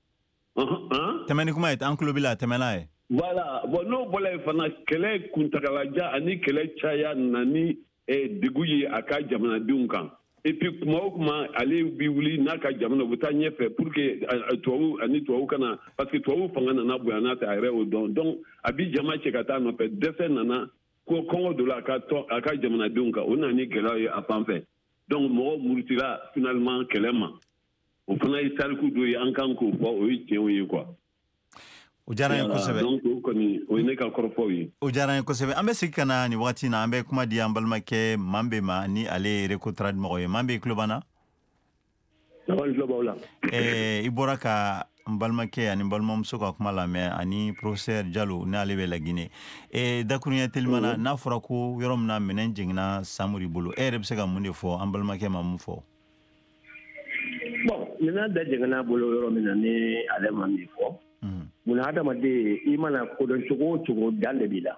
tɛmɛ ni kuma ye an tulo b'i la tɛmɛ n'a ye. Voilà bon n'o bɔra yen fana kɛlɛ kuntagalajan ani kɛlɛ caya na ni degun ye a ka jamanadenw kan et puis kuma o kuma ale bi wuli n'a ka jamana u bɛ taa ɲɛfɛ pour que tubabu kana parce que tubabu fanga nana bonya n'a tɛ a yɛrɛ y'o dɔn donc a bi jama cɛ ka taa nɔfɛ dɛsɛ nana ko kɔngɔ donna a ka jamanadenw kan o nana ni gɛlɛya ye a fan fɛ donc mɔgɔw murutila finalement kɛlɛ ma o fana ye tariku dɔ ye an kan k'o fɔ o ye tiɲɛw ye quoi. O diyara n ye kosɛbɛ. Donc o kɔni o ye ne ka kɔrɔfɔw ye. O diyara n ye kosɛbɛ an bɛ segin ka na nin wagati in na an bɛ kuma di an balimakɛ Mambe ma ni ale ye Rekotrad mɔgɔ ye Mambe i tulo b'an na. N tulo b'aw la. I bɔra ka n balimakɛ ani n balimamuso ka kuma lamɛn ani professeur Jalo n'ale bɛ Laginɛ dakuruɲɛ telimana n'a fɔra ko yɔrɔ min na minɛn jɛngɛnna Samori bolo e yɛrɛ bɛ se ka mun de fɔ an balimakɛ ma mun fɔ. Bon minɛn da jɛngɛnna bolo yɔrɔ min na ni ale ma min fɔ. Muna adamaden i mana kodɔn cogo o cogo dan de b'i la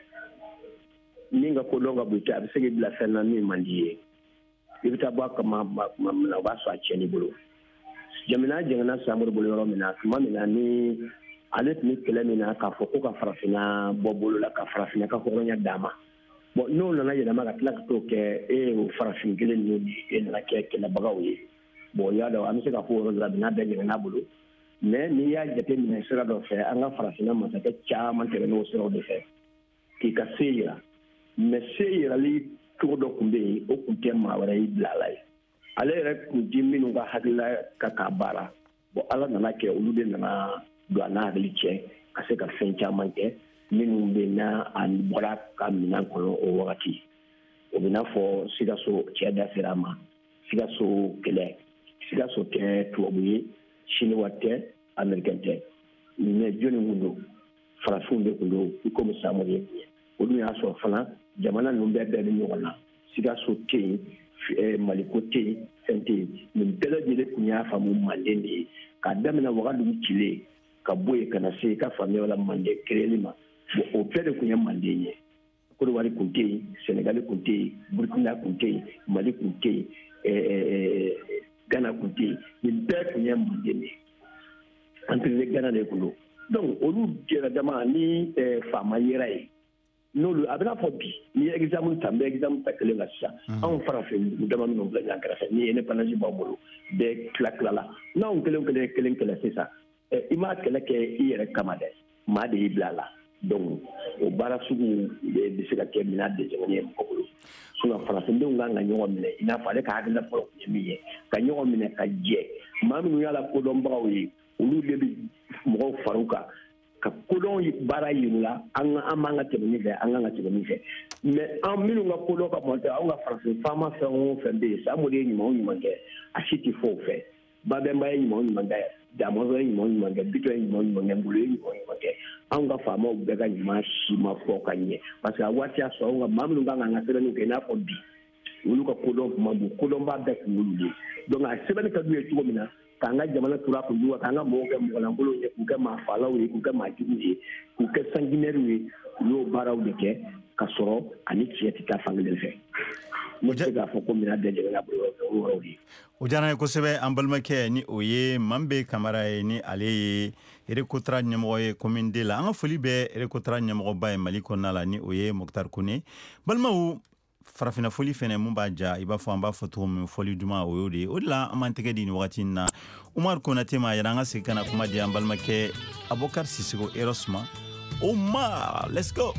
min ka kodɔn ka bon a bɛ se k'i bila fɛn na min man di ye i bɛ taa bɔ a kama tuma min na o b'a sɔrɔ a tiɲɛn'i bolo jamana jɛngɛnna Samori bolo yɔrɔ min na tuma min na ni ale tun bɛ kɛlɛ min na k'a fɔ ko ka farafinna bɔ bolo la ka farafinna ka hɔrɔnya d'a ma bon n'o nana yɛlɛma ka tila ka t'o kɛ e o farafin kelen ninnu de e nana kɛ kɛlɛbagaw ye bon y'a dɔn an bɛ se ka fɔ o yɔrɔ de la n'a bɛɛ jɛngɛnna bolo mais n'i y'a jateminɛ sira dɔ fɛ an ka farafinna masakɛ caman tɛmɛna o siraw de fɛ k'i ka se yira mais se yirali cogo dɔ tun bɛ yen o tun tɛ maa wɛrɛ y'i bila a la ye ale yɛrɛ tun di minnu ka hakilila ka k'a baara bon ala nana kɛ olu de nana don a n'a hakili cɛ ka se ka fɛn caman kɛ minnu bɛ n'a a bɔra ka minɛn kɔnɔ o wagati o bɛ n'a fɔ Sikaso cɛ da sera a ma Sikaso kɛlɛ Sikaso tɛ tubabu ye Chinois tɛ Américain tɛ mais jɔnni kun don farafinw de kun don i komi Samori ye olu y'a sɔrɔ fana jamana ninnu bɛɛ bɛ ɲɔgɔn na Sikaso tɛ yen Maliko tɛ yen fɛn tɛ yen nin bɛɛ lajɛlen kun y'a faamu Manden de ye k'a daminɛ Wagadugu cilen ka bɔ yen ka na se i ka faamuya la Manden créeli ma bon o bɛɛ de kun ye Manden ye Côte d'Ivoire kun tɛ yen Sénégal kun tɛ yen Burkina kun tɛ yen Mali kun tɛ yen Ghana kun tɛ yen nin bɛɛ kun ye Manden de ye entre Ghana de kun don donc olu jɛra dama ni faama yera ye n'olu a bɛna fɔ bi ni ye examen ta n bɛ examen ta kelen ka sisan anw farafin dama minnu filɛ ɲɔgɔn kɛrɛfɛ ni indépendance b'aw bolo bɛɛ tila n'anw kelen kɛlɛ sisan i m'a kɛlɛ kɛ i yɛrɛ kama dɛ maa de y'i bila a la donc o baara sugu bɛ se ka kɛ mina de jamana ye mɔgɔ bolo sinon farafindenw kan ka ɲɔgɔn minɛ i n'a fɔ ale ka hakilina fɔlɔ tun ye min ye ka ɲɔgɔn minɛ ka jɛ maa minnu y'a la kodɔnbagaw ye olu de bɛ mɔgɔw far'u kan ka kodɔn baara yir'ula an b'an ka tɛmɛ min fɛ an kan ka tɛmɛ min fɛ mais an minnu ka kodɔn ka mɔtɛ anw ka farafin faama fɛn o fɛn bɛ yen Samori ye ɲuman o ɲuman kɛ a si tɛ fɔ o fɛ Babɛnba ye ɲuman o ɲuman kɛ Damɔzɔn ye ɲuman o ɲuman kɛ Bitɔn ye ɲuman o ɲuman kɛ Ngolo ye ɲuman o ɲuman kɛ anw ka faamaw bɛɛ ka ɲuman si ma fɔ ka ɲɛ parce que a waati y'a sɔrɔ anw ka maa minnu kan k'an ka sɛbɛnniw kɛ i n'a fɔ bi olu ka kodɔn kuma bon kodɔnba bɛɛ tun y'olu ye donc a sɛbɛnni ka d'u ye cogo min na k'an ka jamana tura kun jugu k'an ka mɔgɔw kɛ mɔgɔlankolonw ye k'u kɛ maafalaw ye k'u kɛ maajuguw ye k'u kɛ sanguinaires ye u y'o baaraw de kɛ ka sɔrɔ ani tiɲɛ tɛ taa fankelen fɛ ne tɛ se k'a fɔ ko mina bɛɛ jamana bolo o yɔrɔw ye o diyara n ye kosɛbɛ an balimakɛ ni o ye Mambe Kamara ye ni ale ye Erekotra ɲɛmɔgɔ ye commune 2 la an ka foli bɛ Erekotra ɲɛmɔgɔba ye Mali kɔnɔna la ni o ye Moktar Kone balimaw farafina foli fɛnɛ mun b'a ja i b'a fɔ an b'a fɔ cogo min foli duman o y'o de ye o de la an b'an tɛgɛ di nin wagati in na Umar Konate ma yɛrɛ an ka segin ka na kuma di an balimakɛ Abokar Sisoko Eros ma Omar let's go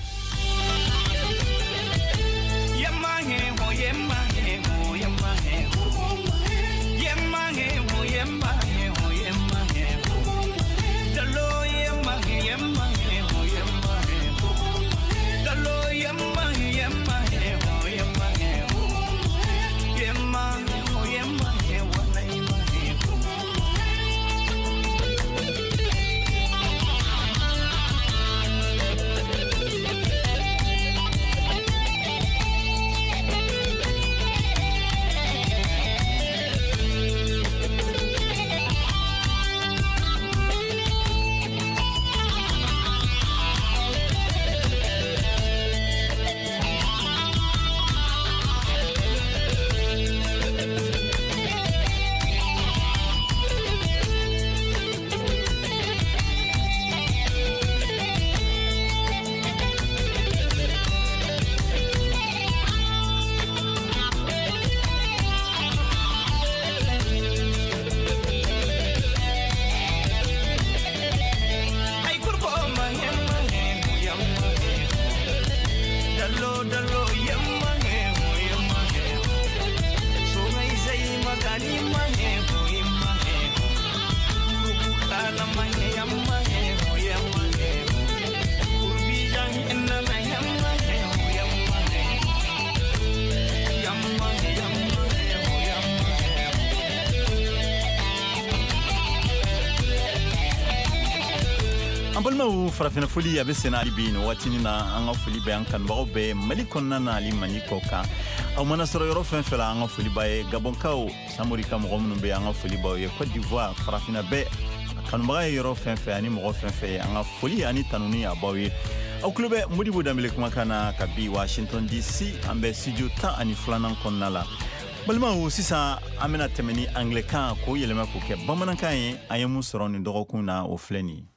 balimaw farafina foli a bɛ senna hali bi nin waatinin na an ka foli bɛ an kanubagaw bɛɛ Mali kɔnɔna na hali Mali kɔ kan aw mana sɔrɔ yɔrɔ fɛn fɛn la an ka foli b'a ye Gabonkaw Samori ka mɔgɔ minnu bɛ an ka foli b'aw ye Côte d'Ivoire farafina bɛɛ kanubaga ye yɔrɔ fɛn fɛn ani mɔgɔ fɛn fɛn ye an ka foli ani tanuni a b'aw ye aw tulo bɛ Modibo Dembele kumakan na ka bi Washington DC an bɛ studio 12 kɔnɔna la balimaw sisan an bɛna tɛmɛ ni anglais kan k'o yɛlɛma k'o kɛ bamanankan ye an ye mun sɔrɔ nin dɔgɔkun na o filɛ nin ye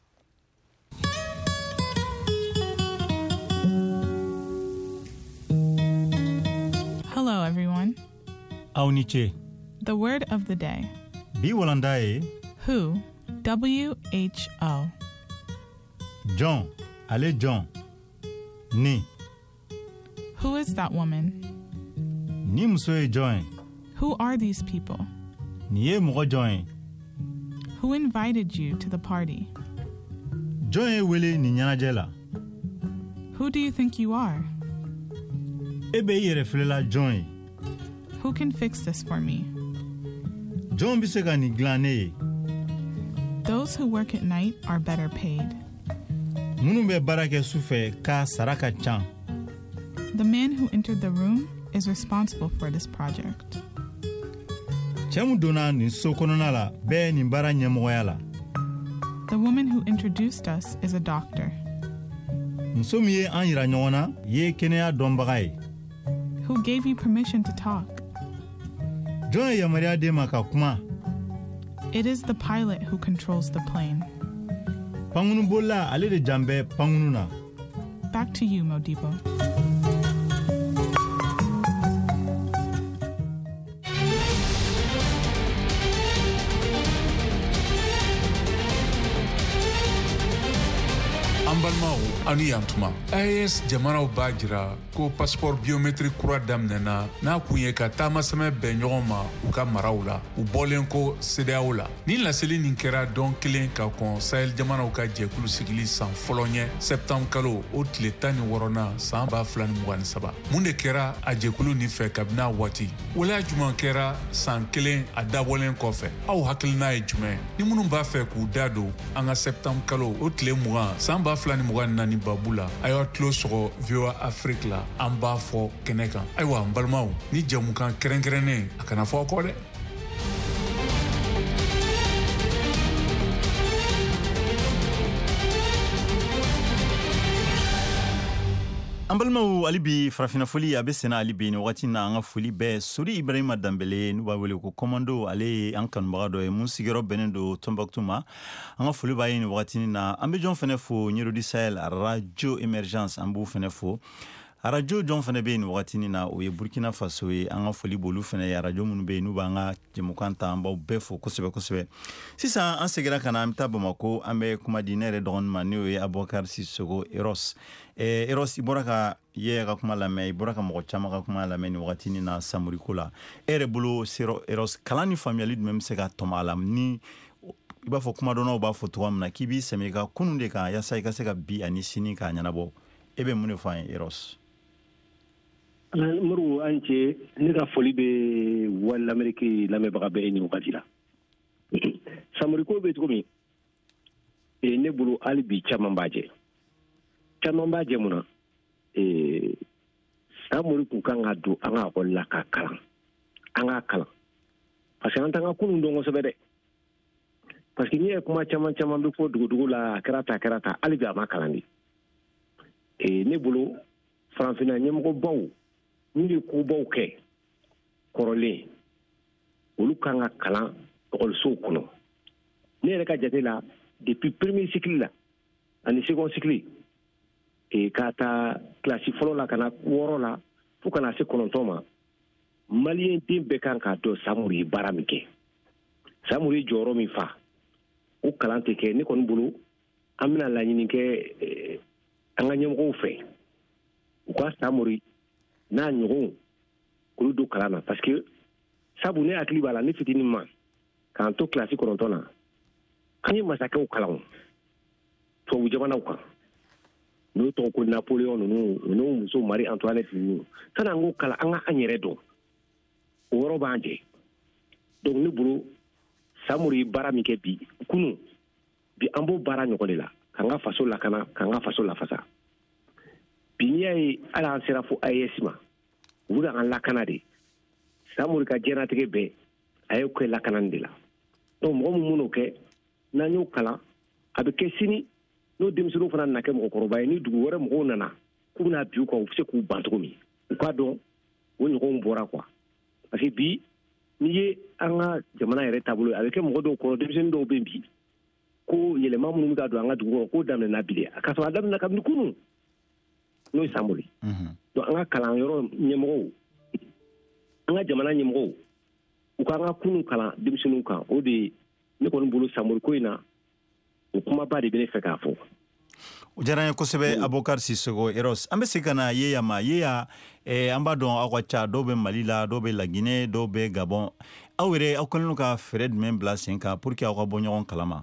Hello, everyone. Auniche. The word of the day. Bi walandaye. Who. W-H-O. John. Ale John. Ni. Who is that woman? Ni musoye John. Who are these people? Niye mugo John. Who invited you to the party? John wele ni nyanajela. Who do you think you are? Ebe yere flela John. Who can fix this for me? John bisega ni glane. Those who work at night are better paid. Munu be barake sufe ka saraka chan. The man who entered the room is responsible for this project. Chemu dona ni sokonona la be ni bara nyemoya la. The woman who introduced us is a doctor. Nsomiye an yira ɲɔgɔnna ye kɛnɛya dɔnbaga ye. Who gave you permission to talk? Jɔn ye yamaruya d'e ma ka kuma? It is the pilot who controls the plane. Pangunubola ale de jan bɛ pangunu na. Back to you, Modibo. An Ambalmao ani yantuma AES jamanaw b'a jira ko passeport biométrique kura daminɛna n'a kun ye ka taama sɛmɛ bɛn ɲɔgɔn ma u ka maraw la u bɔlen ko CEDEAO la ni laseli nin kɛra dɔn kelen ka kɔn Sahel jamanaw ka jɛkulu sigili san fɔlɔ ɲɛ septembre kalo o tile 16 san 2023 mun de kɛra a jɛkulu nin fɛ kabina waati waleya juman kɛra san kelen a dabɔlen kɔfɛ aw hakilina ye jumɛn ni minnu b'a fɛ k'u da don an ka septembre kalo o tile 20 san 2024 babu la a y'a tulo sɔgɔ VOA Afrique la an b'a fɔ kɛnɛ kan ayiwa n balimaw ni jɛmukan kɛrɛnkɛrɛnnen a kana fɔ kɔ dɛ. an balimaw hali bi farafina foli a bɛ sɛnɛ hali bi ni wagati na an ka foli bɛɛ Sori Ibrahima Danbele n'u b'a wele ko Commando ale ye an kanubaga dɔ ye mun sigiyɔrɔ bɛnnen don Tombouctou ma an ka foli b'a ye ni wagati na an bɛ jɔn fɛnɛ fo Ɲerodi Sahel Radio Emergence an b'u fɛnɛ fo arajo jɔn fɛnɛ bɛ yen ni wagati na o ye Burkina Faso ye an ka foli b'olu fɛnɛ ye arajo minnu bɛ yen n'u b'an ka jɛmukan ta an b'aw bɛɛ fo kosɛbɛ kosɛbɛ sisan an seginna ka na an bɛ taa Bamako an bɛ kuma di ne yɛrɛ dɔgɔnin ma n'o ye Abubakar Sisoko Eros Eros i bɔra ka ye ka kuma lamɛn i bɔra ka mɔgɔ caman ka kuma lamɛn ni wagati na samuriko la e yɛrɛ bolo Eros kalan ni faamuyali jumɛn bɛ se ka tɔmɔ a la ni i b'a fɔ kumadɔnnaw b'a fɔ cogoya min na k'i b'i sɛmɛ i ka kunun de kan yaasa i ka se ka bi ani sini k'a ɲɛnabɔ e bɛ mun de fɔ an ye Eros. Muru an ce ne ka foli bɛ wali Ameriki lamɛnbaga bɛɛ ni wagati la samuriko bɛ cogo min ne bolo hali bi caman b'a jɛ mun na samuri kun kan ka don an ka ekɔli la ka kalan an ka kalan parce que an t'an ka kunun dɔn kosɛbɛ dɛ parce que n'i ye kuma caman bɛ fɔ dugudugu la a kɛra ta hali bi a ma kalan de ne bolo farafinna ɲɛmɔgɔbaw n'u ye kobaw kɛ kɔrɔlen olu kan ka kalan ekɔlisow kɔnɔ ne yɛrɛ ka jate la depuis premier cycle la ani second cycle k'a ta kilasi fɔlɔ la ka na 6 la fo ka na se 9 ma maliyɛn den bɛɛ kan k'a dɔn Samori ye baara min kɛ Samori ye jɔyɔrɔ min fa o kalan tɛ kɛ ne kɔni bolo an bɛna laɲini kɛ an ka ɲɛmɔgɔw fɛ u ka Samori n'a ɲɔgɔnw k'olu don kalan na parce que sabu ne hakili b'a la ne fitinin ma k'an to kilasi 9 na an ye masakɛw kalan tubabu jamanaw kan n'o tɔgɔ ko Napoléon ninnu muso Marie Antoinette ninnu sanni an k'o kalan an ka an yɛrɛ dɔn o yɔrɔ b'an jɛ donc ne bolo Samori ye baara min kɛ bi kunun bi an b'o baara ɲɔgɔn de la k'an ka faso lakana k'an ka faso lafasa bi n'i y'a ye hali an sera fo AES ma u bɛ k'an lakana de Samori ka diɲɛlatigɛ bɛɛ a y'o kɛ lakanani de la donc mɔgɔ min n'o kɛ n'an y'o kalan a bɛ kɛ sini n'o denmisɛnninw fana nana kɛ mɔgɔkɔrɔba ye ni dugu wɛrɛ mɔgɔw nana k'u bɛna bi u kan u bɛ se k'u ban cogo min u k'a dɔn o ɲɔgɔnw bɔra quoi parce que bi n'i ye an ka jamana yɛrɛ taabolo a bɛ kɛ mɔgɔ dɔw kɔrɔ denmisɛnnin dɔw bɛ yen bi ko yɛlɛma minnu bɛ ka don an ka dugu kɔnɔ k'o daminɛna bi de k'a sɔrɔ a daminɛna kabini kunun n'o ye Samori donc an ka kalanyɔrɔ ɲɛmɔgɔw an ka jamana ɲɛmɔgɔw u k'an ka kunun kalan denmisɛnninw kan o de ne kɔni bolo Samori ko in na o kumaba de bɛ ne fɛ k'a fɔ. o diyara n ye kosɛbɛ Abubakar Sisoko Eros an bɛ se ka na Yeya ma Yeya an b'a dɔn aw ka ca dɔw bɛ Mali la dɔw bɛ Laginɛ dɔw bɛ Gabon aw yɛrɛ aw kɛlen don ka fɛɛrɛ jumɛn bila sen kan pour que aw ka bɔ ɲɔgɔn kalama.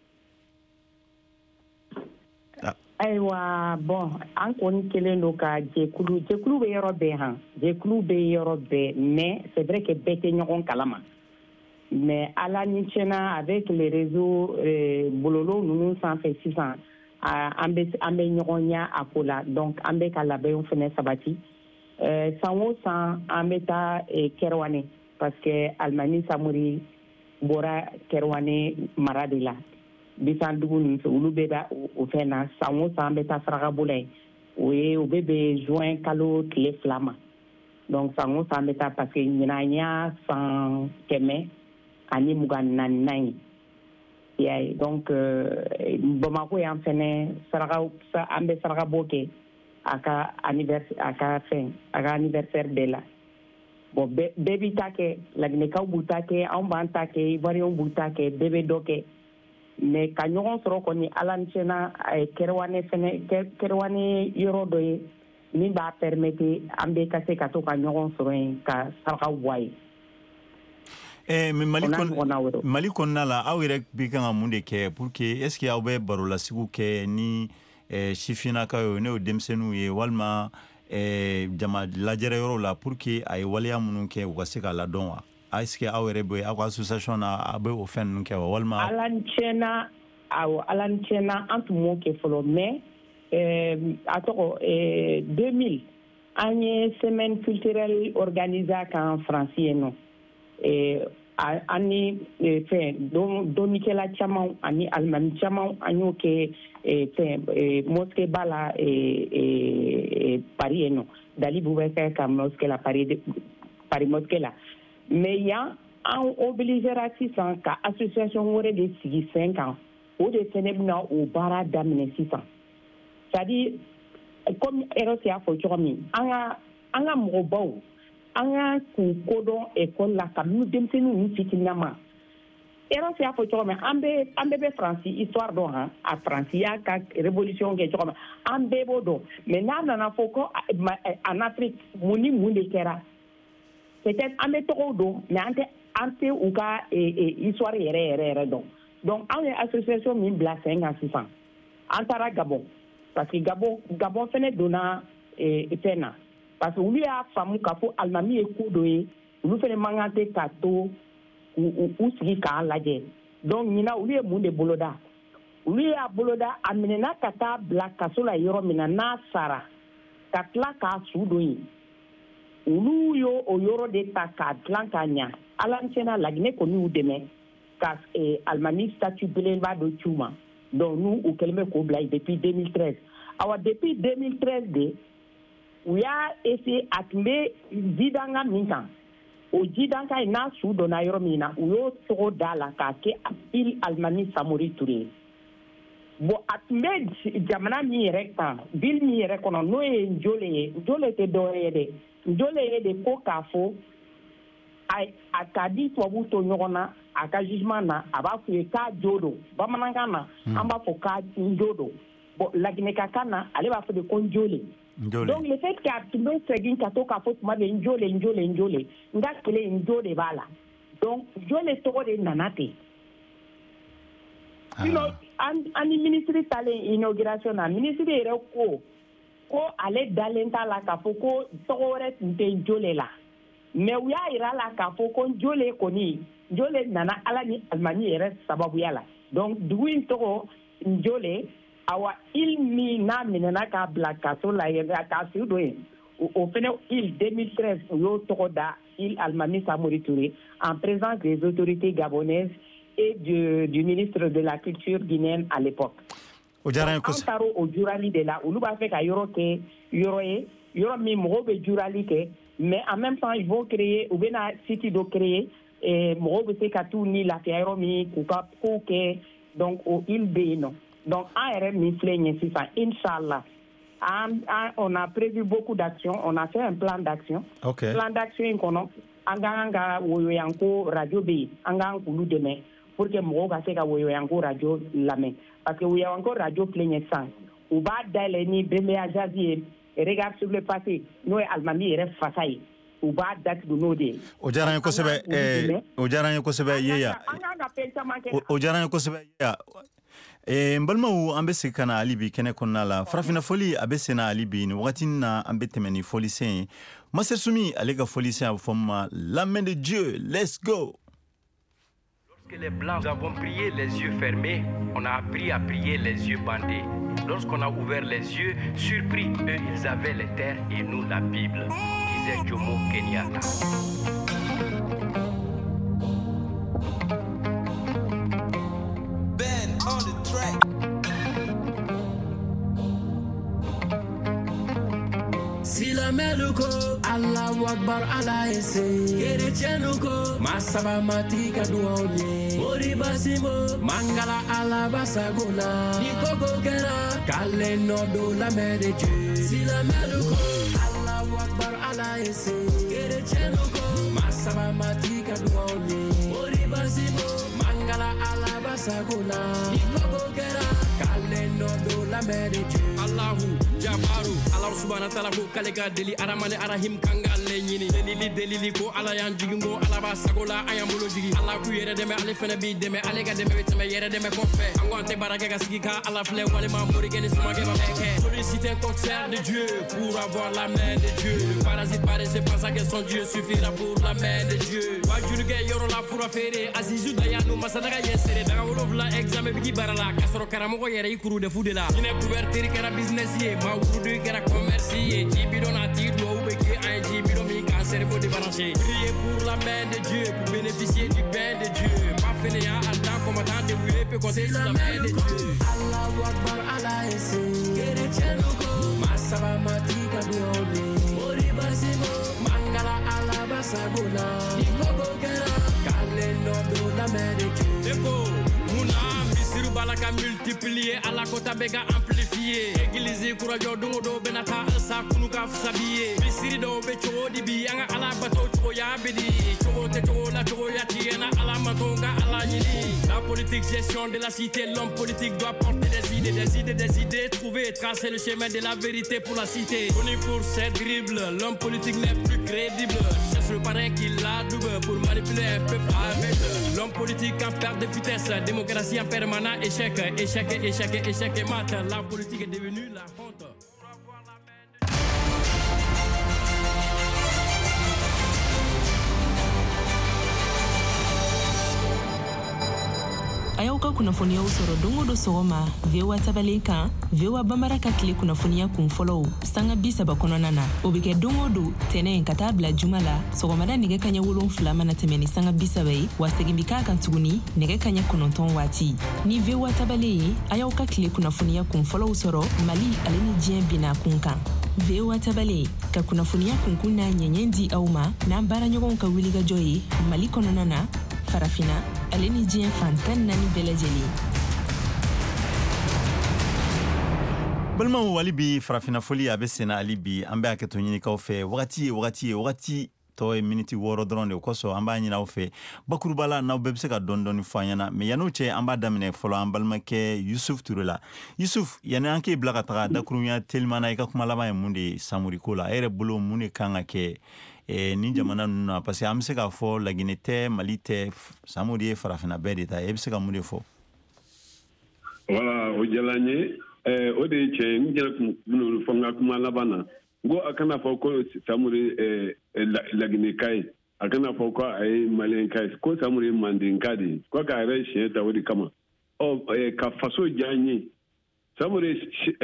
Ayiwa bon an kɔni kelen don ka jɛkulu bɛ yɔrɔ bɛɛ han jɛkulu bɛ yɔrɔ bɛɛ mais c'est vrai que bɛɛ tɛ ɲɔgɔn kalama mais ala ni tiɲɛna avec les réseaux bololo ninnu sanfɛ sisan an bɛ ɲɔgɔn ɲɛ a ko la donc an bɛ ka labɛnw fɛnɛ sabati san o san an bɛ taa Kɛrɛwane parce que Alimami Samori bɔra Kɛrɛwane mara de la bisan dugu ninnu fɛ olu bɛɛ bɛ o fɛn na san o san an bɛ taa sarakabolo ye o bɛ bɛn juin kalo tile 2 ma donc san o san an bɛ taa parce que ɲinan an y'a san 100 ani 24 ye y'a ye donc Bamako yan fɛnɛ an bɛ sarakabɔ kɛ a ka anniversaire bɛɛ la bon bɛɛ b'i ta kɛ Laginɛkaw b'u ta kɛ anw b'an ta kɛ Ivoiriyɛnw b'u ta kɛ bɛɛ bɛ dɔ kɛ mais ka ɲɔgɔn sɔrɔ kɔni ala ni tiɲɛna kɛrɛwane yɔrɔ dɔ ye min b'a permettre an bɛ ka se ka to ka ɲɔgɔn sɔrɔ yen ka saraka bɔ a ye. Mali kɔnɔna la aw yɛrɛ bɛ kan ka mun de kɛ pour que est-ce que aw bɛ barolasigiw kɛ ni sifinnakaw ye n'o denmisɛnninw ye walima jama lajɛrɛ yɔrɔ la pour que a ye waleya minnu kɛ u ka se k'a ladɔn wa est-ce que aw yɛrɛ bɛ aw ka association na a bɛ o fɛn ninnu kɛ wa walima. ala ni tiɲɛna an tun m'o kɛ fɔlɔ mais a tɔgɔ 2000 an ye semaine culturelle organisée kan France yen nɔ. An ni fɛn dɔnnikɛla caman ani alimami caman an y'o kɛ mosquée ba la Paris yen nɔ Dalibu bɛ kɛ ka mosquée la Paris mosquée la mais yan an obligera sisan ka association wɛrɛ de sigi sen kan o de fɛnɛ bɛna o baara daminɛ sisan c'est-à-dire comme Eros y'a fɔ cogo min an ka mɔgɔbaw an ka k'u kodɔn école la ka n'u denmisɛnninw n'u fitininama Eros y'a fɔ cogo min an bɛɛ bɛ Faransi histoire dɔn han a Faransi y'a ka révolution kɛ cogo min an bɛɛ b'o dɔn mais n'a nana fɔ ko en Afrique mun ni mun de kɛra peut-être an bɛ tɔgɔw dɔn mais an tɛ u ka histoire yɛrɛ dɔn donc anw ye association min bila sen kan sisan an taara Gabon parce que Gabon fɛnɛ donna fɛn na parce que olu y'a faamu k'a fɔ alimami ye ko dɔ ye olu fɛnɛ man kan tɛ ka to u sigi k'a lajɛ donc ɲinan olu ye mun de boloda olu y'a boloda a minɛna ka taa bila kaso la yɔrɔ min na n'a sara ka tila k'a su don yen olu y'o o yɔrɔ de ta k'a dilan k'a ɲa ala ni tiɲɛna Laginɛ kɔni y'u dɛmɛ ka alimami statut belebeleba dɔ c'u ma donc n'u u kɛlen bɛ k'o bila yen depuis 2013 awa depuis 2013 de u y'a essayer a tun bɛ jidanka min kan o jidanka in n'a su donna yɔrɔ min na u y'o tɔgɔ da la k'a kɛ il alimami Samori Ture bon a tun bɛ jamana min yɛrɛ kan ville min yɛrɛ kɔnɔ n'o ye Njole ye Njole tɛ dɔwɛrɛ ye dɛ Njole ye de ko k'a fɔ a ka di tubabuw to ɲɔgɔn na a ka jugement na a b'a f'u ye k'a jo don bamanankan na an b'a fɔ k'a jo don bon laginɛkakan na ale b'a fɔ de ko Njole. Donc le fait qu'a tun bɛ segin ka to k'a fɔ tuma bɛ Njole n ka kelen njo de b'a la donc Njole tɔgɔ de nana ten sinon an ni ministre talen inauguration na ministre yɛrɛ ko ale dalen t'a la k'a fɔ ko tɔgɔ wɛrɛ tun tɛ Njole la mais u y'a yira la k'a fɔ ko Njole kɔni Njole nana ala ni alimami yɛrɛ sababuya la donc dugu in tɔgɔ Njole awa il min n'a minɛna k'a bila kaso la k'a sigi don yen o fɛnɛ il 2013 u y'o tɔgɔ da il alimami Samori Ture en présence des autorités gabonaises et du ministre de la culture guinéenne à l'époque. An taara o jurali de la olu b'a fɛ ka yɔrɔ kɛ yɔrɔ ye yɔrɔ min mɔgɔw bɛ jurali kɛ mais en même temps ils vont créer u bɛna site dɔ créer mɔgɔw bɛ se ka t'u ni lafiya yɔrɔ min k'u ka kow kɛ donc o il bɛ yen nɔ donc an yɛrɛ min filɛ ɲɛ sisan inchallah on a prévu beaucoup d'actions on a fait un plan d'action plan d'action in kɔnɔ an ka kan ka woyoyanko radio bɛ yen an ka kan k'olu dɛmɛ pour que mɔgɔw ka se ka woyoyanko radio lamɛn parce que woyoyanko radio filɛ ɲɛ sisan u b'a dayɛlɛ ni Bembeya Jazz ye regard sur le passé n'o ye alimami yɛrɛ fasa ye u b'a datugu n'o de ye. O diyara n ye kosɛbɛ Yeya an ka kan ka fɛn caman kɛ. O diyara n ye kosɛbɛ Yeya. N balimaw an bɛ segin ka na hali bi kɛnɛ kɔnɔna la farafina fɔli a bɛ sen na hali bi nin wagati na an bɛ tɛmɛ ni fɔlisen ye Master Sumi ale ka fɔlisen a bɛ fɔ ma la main de Dieu let's go. Lorsque les blancs nous avons prié les yeux fermés, on a appris à prier les yeux bandés. Lorsqu'on a ouvert les yeux, surpris, eux ils avaient les terres et nous la Bible, disait Jomo Kenyatta. Silameluko, Allahu Akbar, Allah ese. Kerechenuko, Masaba Matika duone. Moribasimo, Mangala Alabasaguna. Nikoko Gera, Kaleno do la Medeje. Silameluko, Allahu Akbar, Allah ese. Kerechenuko, Masaba Matika duone. Moribasimo, Mangala Alabasaguna. basagona ikogera kaleno do la mede Allahu Jabaru Allah subhanahu wa ta'ala ko kalega deli aramane arahim kangalle nyini delili ko ala yan jigingo ala basagola ayam bolo jigi Allah ku yere deme ale fene bi deme ale ga deme weteme yere deme ko fe angonte baraka ga sigika ala fle wale mamuri gene suma ge ba meke solliciter un concert de Dieu pour avoir la main de Dieu le parasite paraissait pas ça que son Dieu suffira pour la main de Dieu wajuru ge yoro la fura fere azizu dayanu masadaga yesere daga wolovla examen bigi barala kasoro karamo ko yere ikuru de fudela ine couverture kara businessier ma wudu kara commercier jibidona tido ubeke ay jibido mi ka cerveau débranché prier pour la main de Dieu pour bénéficier du pain de Dieu pas fainéant attend combattant dévoué peut compter sur la main de Dieu Allahu Akbar Allah ese kere chenuko masaba matika duone ori basimo mangala ala basagona ikogo kera kaleno do la main de Dieu eko muna misiru balaka multiplier ala kota bega amplifier église kurajo dungo do benata sa kunuka sabiye misiri do be chodi bi anga ala bato cho ya bedi cho te cho la cho ya tiena ala matonga ala yini la politique gestion de la cité l'homme politique doit porter des idées trouver tracer le chemin de la vérité pour la cité connu pour ses dribbles l'homme politique n'est plus crédible cherche le parrain qui la double pour manipuler un peuple aveugle l'homme politique en perte de vitesse démocratie en permanent échec et mat la politique est devenue la honte. Ayauka kunafonia usoro dongo do sogoma vewa tabaleka vewa bamaraka kile kunafonia kumfollow sanga bisa bakononana obike dongo do tene nkatabla jumala sogomada nige kanya wulon flama na temeni sanga bisa bai wasegimbika kan tuguni nige kanya kononton wati ni vewa tabale ayauka kile kunafonia kumfollow usoro mali aleni jien bina kunka vewa tabale ka kunafonia kunkuna nyenyendi auma na bara nyogon ka wiliga joyi mali kononana farafina aleni jien fantan nani belajeli balma walibi farafina foli abesena alibi ambe aketo nyini ka ofe wakati to minute woro dronde koso amba nyina ofe bakurubala na bebse ka dondoni fanyana me yano che amba damine folo ambalma ke Yusuf Turula Yusuf yana anke blaga taga dakurunya telmana ika kuma laba ya munde samuri kola ere bulo mune kanga ke ni jamana nuna parce amse ka fo laginete malite samuri farafina bedita ebse ka munde fo wala ojalanye ode che ngela kuno fonga kuma labana go akana fo ko samuri lagine kai akana fo ko ay malen kai ko samuri mandin kadi ko ka re sheta wodi kama o ka faso janye samuri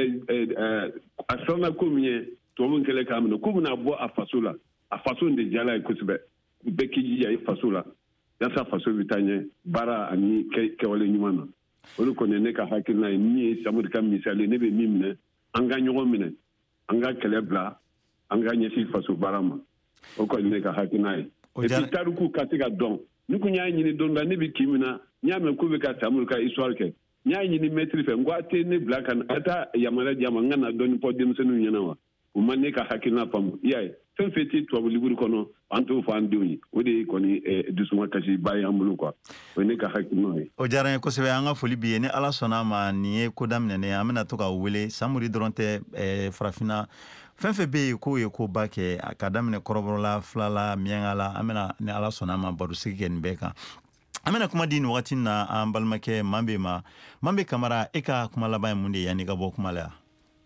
asana kumye to mun kele kamno kumna bo afasula afaso de jala kusbe bekiji ya fasula yasa faso bitanye bara ani ke wale nyumana olu konene ka hakilna ni samuri kam misale ne be mimne anga nyogo mine anga kelebla anga nyesi faso barama o konene ka hakilna e taruku katika don nuku nyaanyi ni don da ne bi kimina nyame ku be ka samuri ka histoire ke nyaanyi ni maître fe ngwate ne black an ata yamala jama ngana don po dem senu nyana wa o manne ka hakilna pam yaay fen feti to liburu kono anto fa andoni wodi koni dusuma kashi bayi amulu quoi woni ka hakino o jaran ko sebe anga foli bi ne ala sona ma ni ko damne ne amena to ka wele samuri dronte farafina fen fe be ko ye ko bake akadamne korobrola flala miengala amena ne ala sona ma baru sigen beka amena kuma din wakati na ambalmake mambe kamara eka kuma laba munde yani ga bo kuma la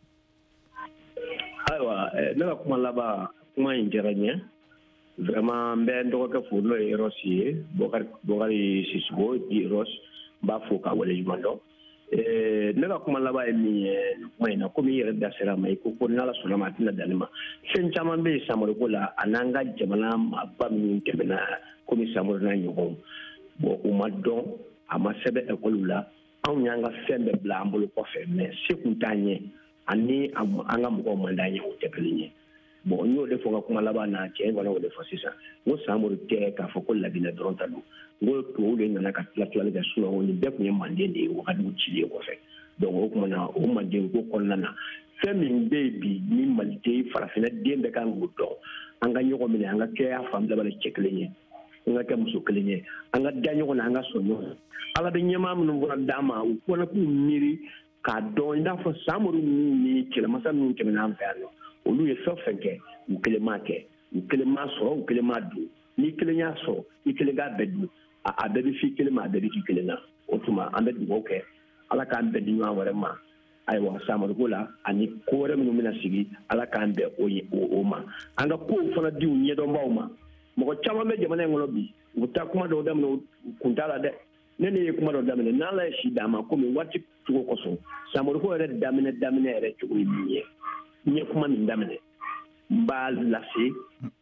aywa na kuma laba kuma injeranya vraiment mbe ndo ka funo e rosie bogari sisgo di ros ba foka wala jumando nega kuma laba mi moyna ko mi yere da sera mai ko nala sura matina dalima sen chama be samoro kola ananga jamana ba mi kebena ko mi samoro na nyugo bo umadon ama sebe ekolula an nyanga fembe blambolo ko fe mais sekuntanye ani anga mo mandanye o tekelinye bon nous de fois kuma laba na ke wala o de fois ça mo samoro te ka foko la bina dronta do ngo to le na ka la tla ga suna woni be ko mande de o hadu chile ko fe donc o kuma na o mande ko konnana femin baby ni malite farafina de be kan go do anga nyoko mine anga ke ya fam da bala cheklenye nga ka muso kelenye anga danyo na anga sonyo ala be nyama mun wona dama ko na ku miri ka do nda fo samuru ni kele masa nu kele na amfano olu ye so fenke u kele make u kele maso u kele madu ni kele nya so ni kele ga bedu a bedu fi kele ma bedu ki kele na otuma ande du oke ala ka bedu nwa wore ma aywa samuru gola ani ko re mun mina sigi ala ka be o ma anga ko fana di u nyedo mbawma mo chama me jamana ngolo bi uta kuma do dam no kuntala de nene kuma do dam ne nala shi dama ko mi wati tugo ko so samuru ko re damine re tugo ni ni kuma min damine bal lasi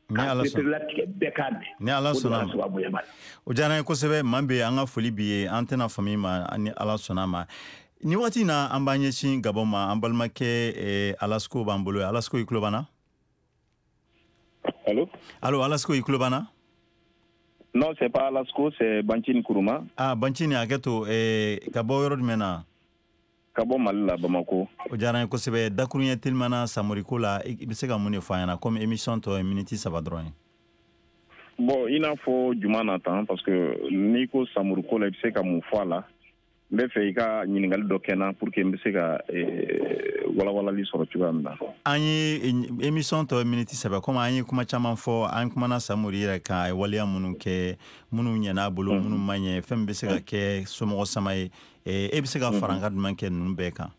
ni ala sona o jana ko sebe mambe anga foli biye antena famima ani ala sona ma ni wati na ambanye shin gaboma ambalmake alasko bambolo alasko iklobana. Allô, Alasko Iklobana? Non, c'est pas Alasko, c'est Banchini Kuruma. Ah, Banchini Ageto, Kabo Rodmena. Kabo Malila Bamako. Ojaran ko sebe dakurunya tilmana samorikola ibisega muni fayana comme émission to minute sabadroin. Bon, il en faut du man temps parce que Nico Samorikola ibisega mu fala. Mbe fe ka nyingal dokena pour que mbisega wala li soro tuganda. Anyi émission to minute saba comme anyi kuma chama fo an kuma na samurira ka waliya munu ke munu nyana bulu munu manye fem bisega ke somo samay bisega faranga manke numbeka.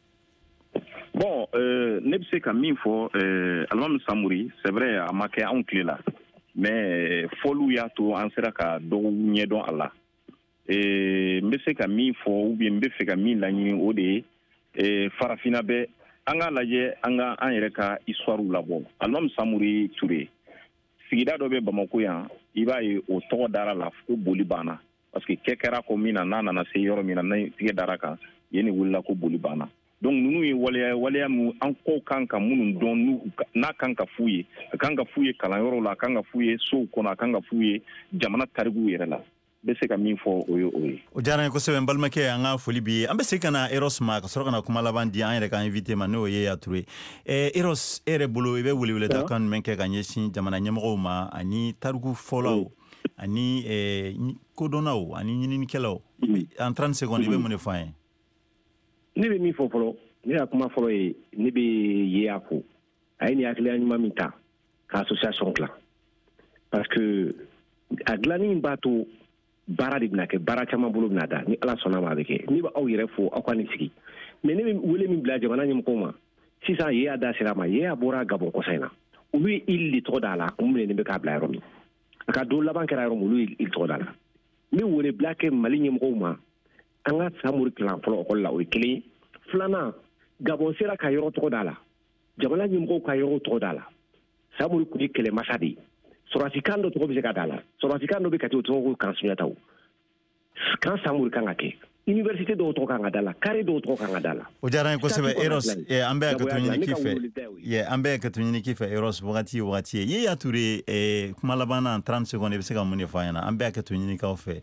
Bon, ne bisega min fo almam samuri c'est vrai a make on clé là. Mais folu ya to an sera ka do nyedon Allah. Mbese ka min fo ou bien mbe fe ka min lañi o de farafina be anga laje anga an yɛrɛ ka histoire labɔ almam samuri ture sigida dɔ bɛ bamako yan i b'a ye o tɔgɔ dara la ko boli banna parce que kɛ kɛra ko min na n'a nana se yɔrɔ min na n'a tigɛ dara kan yen wulila ko boli banna donc nunu ye waleya mu an ko kan ka minnu dɔn n'a kan ka f'u ye a kan ka f'u ye kalanyɔrɔ la a kan ka f'u ye sow kɔnɔ a kan ka f'u ye jamana tarikuw yɛrɛ la bese ka min fɔ o ye o ye o diyara n ye kosɛbɛ n balimakɛ an ka foli bi an bɛ se ka na Eros ma ka sɔrɔ ka na kuma laban di an yɛrɛ ka invité ma n'o ye Yaya Ture Eros e yɛrɛ bolo i bɛ weleweleda kan jumɛn kɛ ka ɲɛsin jamana ɲɛmɔgɔw ma ani tariku fɔlaw ani kodɔnnaw ani ɲininikɛlaw en 30 secondes i bɛ mun de fɔ an ye ne bɛ min fɔ fɔlɔ ne ka kuma fɔlɔ ye ne bɛ Yaya fo a ye nin hakilina ɲuman min ta ka association dilan parce que a dilanni in b'a to baara de bɛna kɛ baara caman bolo bɛna da ni ala sɔnna ma a bɛ kɛ ne bɛ aw yɛrɛ fo aw ka ni sigi mais ne bɛ wele min bila jamana ɲɛmɔgɔw ma sisan Yaya da sera ma Yaya bɔra Gabon kɔsa in na olu ye île de tɔgɔ da la kun minɛ bɛ k'a bila yɔrɔ min a ka don laban kɛra yɔrɔ min olu ye île tɔgɔ da la n bɛ wele bila kɛ Mali ɲɛmɔgɔw ma an ka Samori kalan fɔlɔ ekɔli la o ye kelen filanan Gabon sera ka yɔrɔ tɔgɔ da la jamana ɲɛmɔgɔw ka yɔrɔ tɔgɔ da la Samori kun ye kɛlɛmasa de ye Sorasi kan dɔ tɔgɔ bɛ se ka da la Sorasi kan dɔ bɛ ka o tɔgɔ ko kan Sunjata kan Samori kan ka kɛ université dɔw tɔgɔ kan ka da la carré dɔw tɔgɔ kan ka da la o diyara n ye kosɛbɛ Eros an bɛ ka to ɲini k'i fɛ an bɛ ka to ɲini k'i fɛ Eros wagati ye Yaya Ture kuma laban na 30 secondes i bɛ se ka mun de fɔ an ɲɛna an bɛ ka to ɲini k'aw fɛ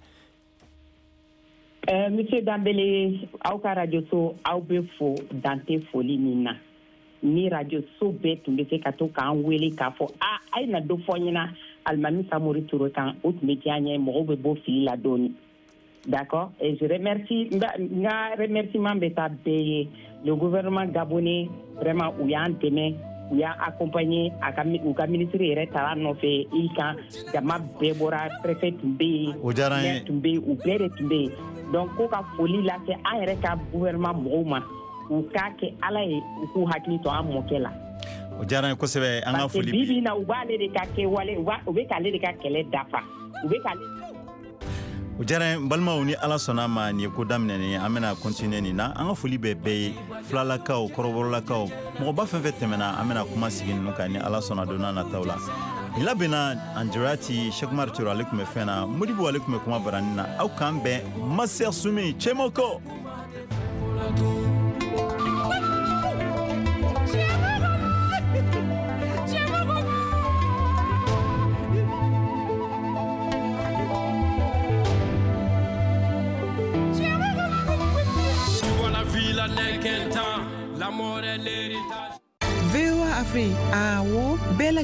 Monsieur Dambele aw ka radio so aw bɛ fo dante foli min na ni radio so bɛɛ tun bɛ se ka to k'an wele k'a fɔ a ye na dɔ fɔ ɲɛna Alimami Samori Ture kan o tun bɛ diya n ye mɔgɔw bɛ bɔ fili la dɔɔni d'accord et je remercie nga remerciement bɛ taa bɛɛ ye le gouvernement gabonais vraiment u y'an dɛmɛ u y'a accompagné u ka ministre yɛrɛ taara nɔfɛ i kan jama bɛɛ bɔra préfet tun bɛ yen maire tun bɛ yen u bɛɛ de tun bɛ yen donc ko ka foli lase an yɛrɛ ka gouvernement mɔgɔw ma u k'a kɛ ala ye u k'u hakili to an mɔkɛ la o diyara n ye kosɛbɛ an ka foli bi na u b'ale de ka kɛ wale u bɛ k'ale de ka kɛlɛ dafa u bɛ k'ale o diyara n balimaw ni ala sɔnna ma nin ye ko daminɛnen an bɛna continuer nin na an ka foli bɛ bɛɛ ye filalakaw kɔrɔbɔrɔlakaw mɔgɔba fɛn fɛn tɛmɛna an bɛna kuma sigi ninnu kan ni ala sɔnna don n'a nataw la nin labɛnna Andirati Cheikh Umar Ture ale tun bɛ fɛn na Modibo ale tun bɛ kuma baranin na aw k'an bɛn Maser Sumi Cɛmɔkɔ VOA Afrique, awo, bella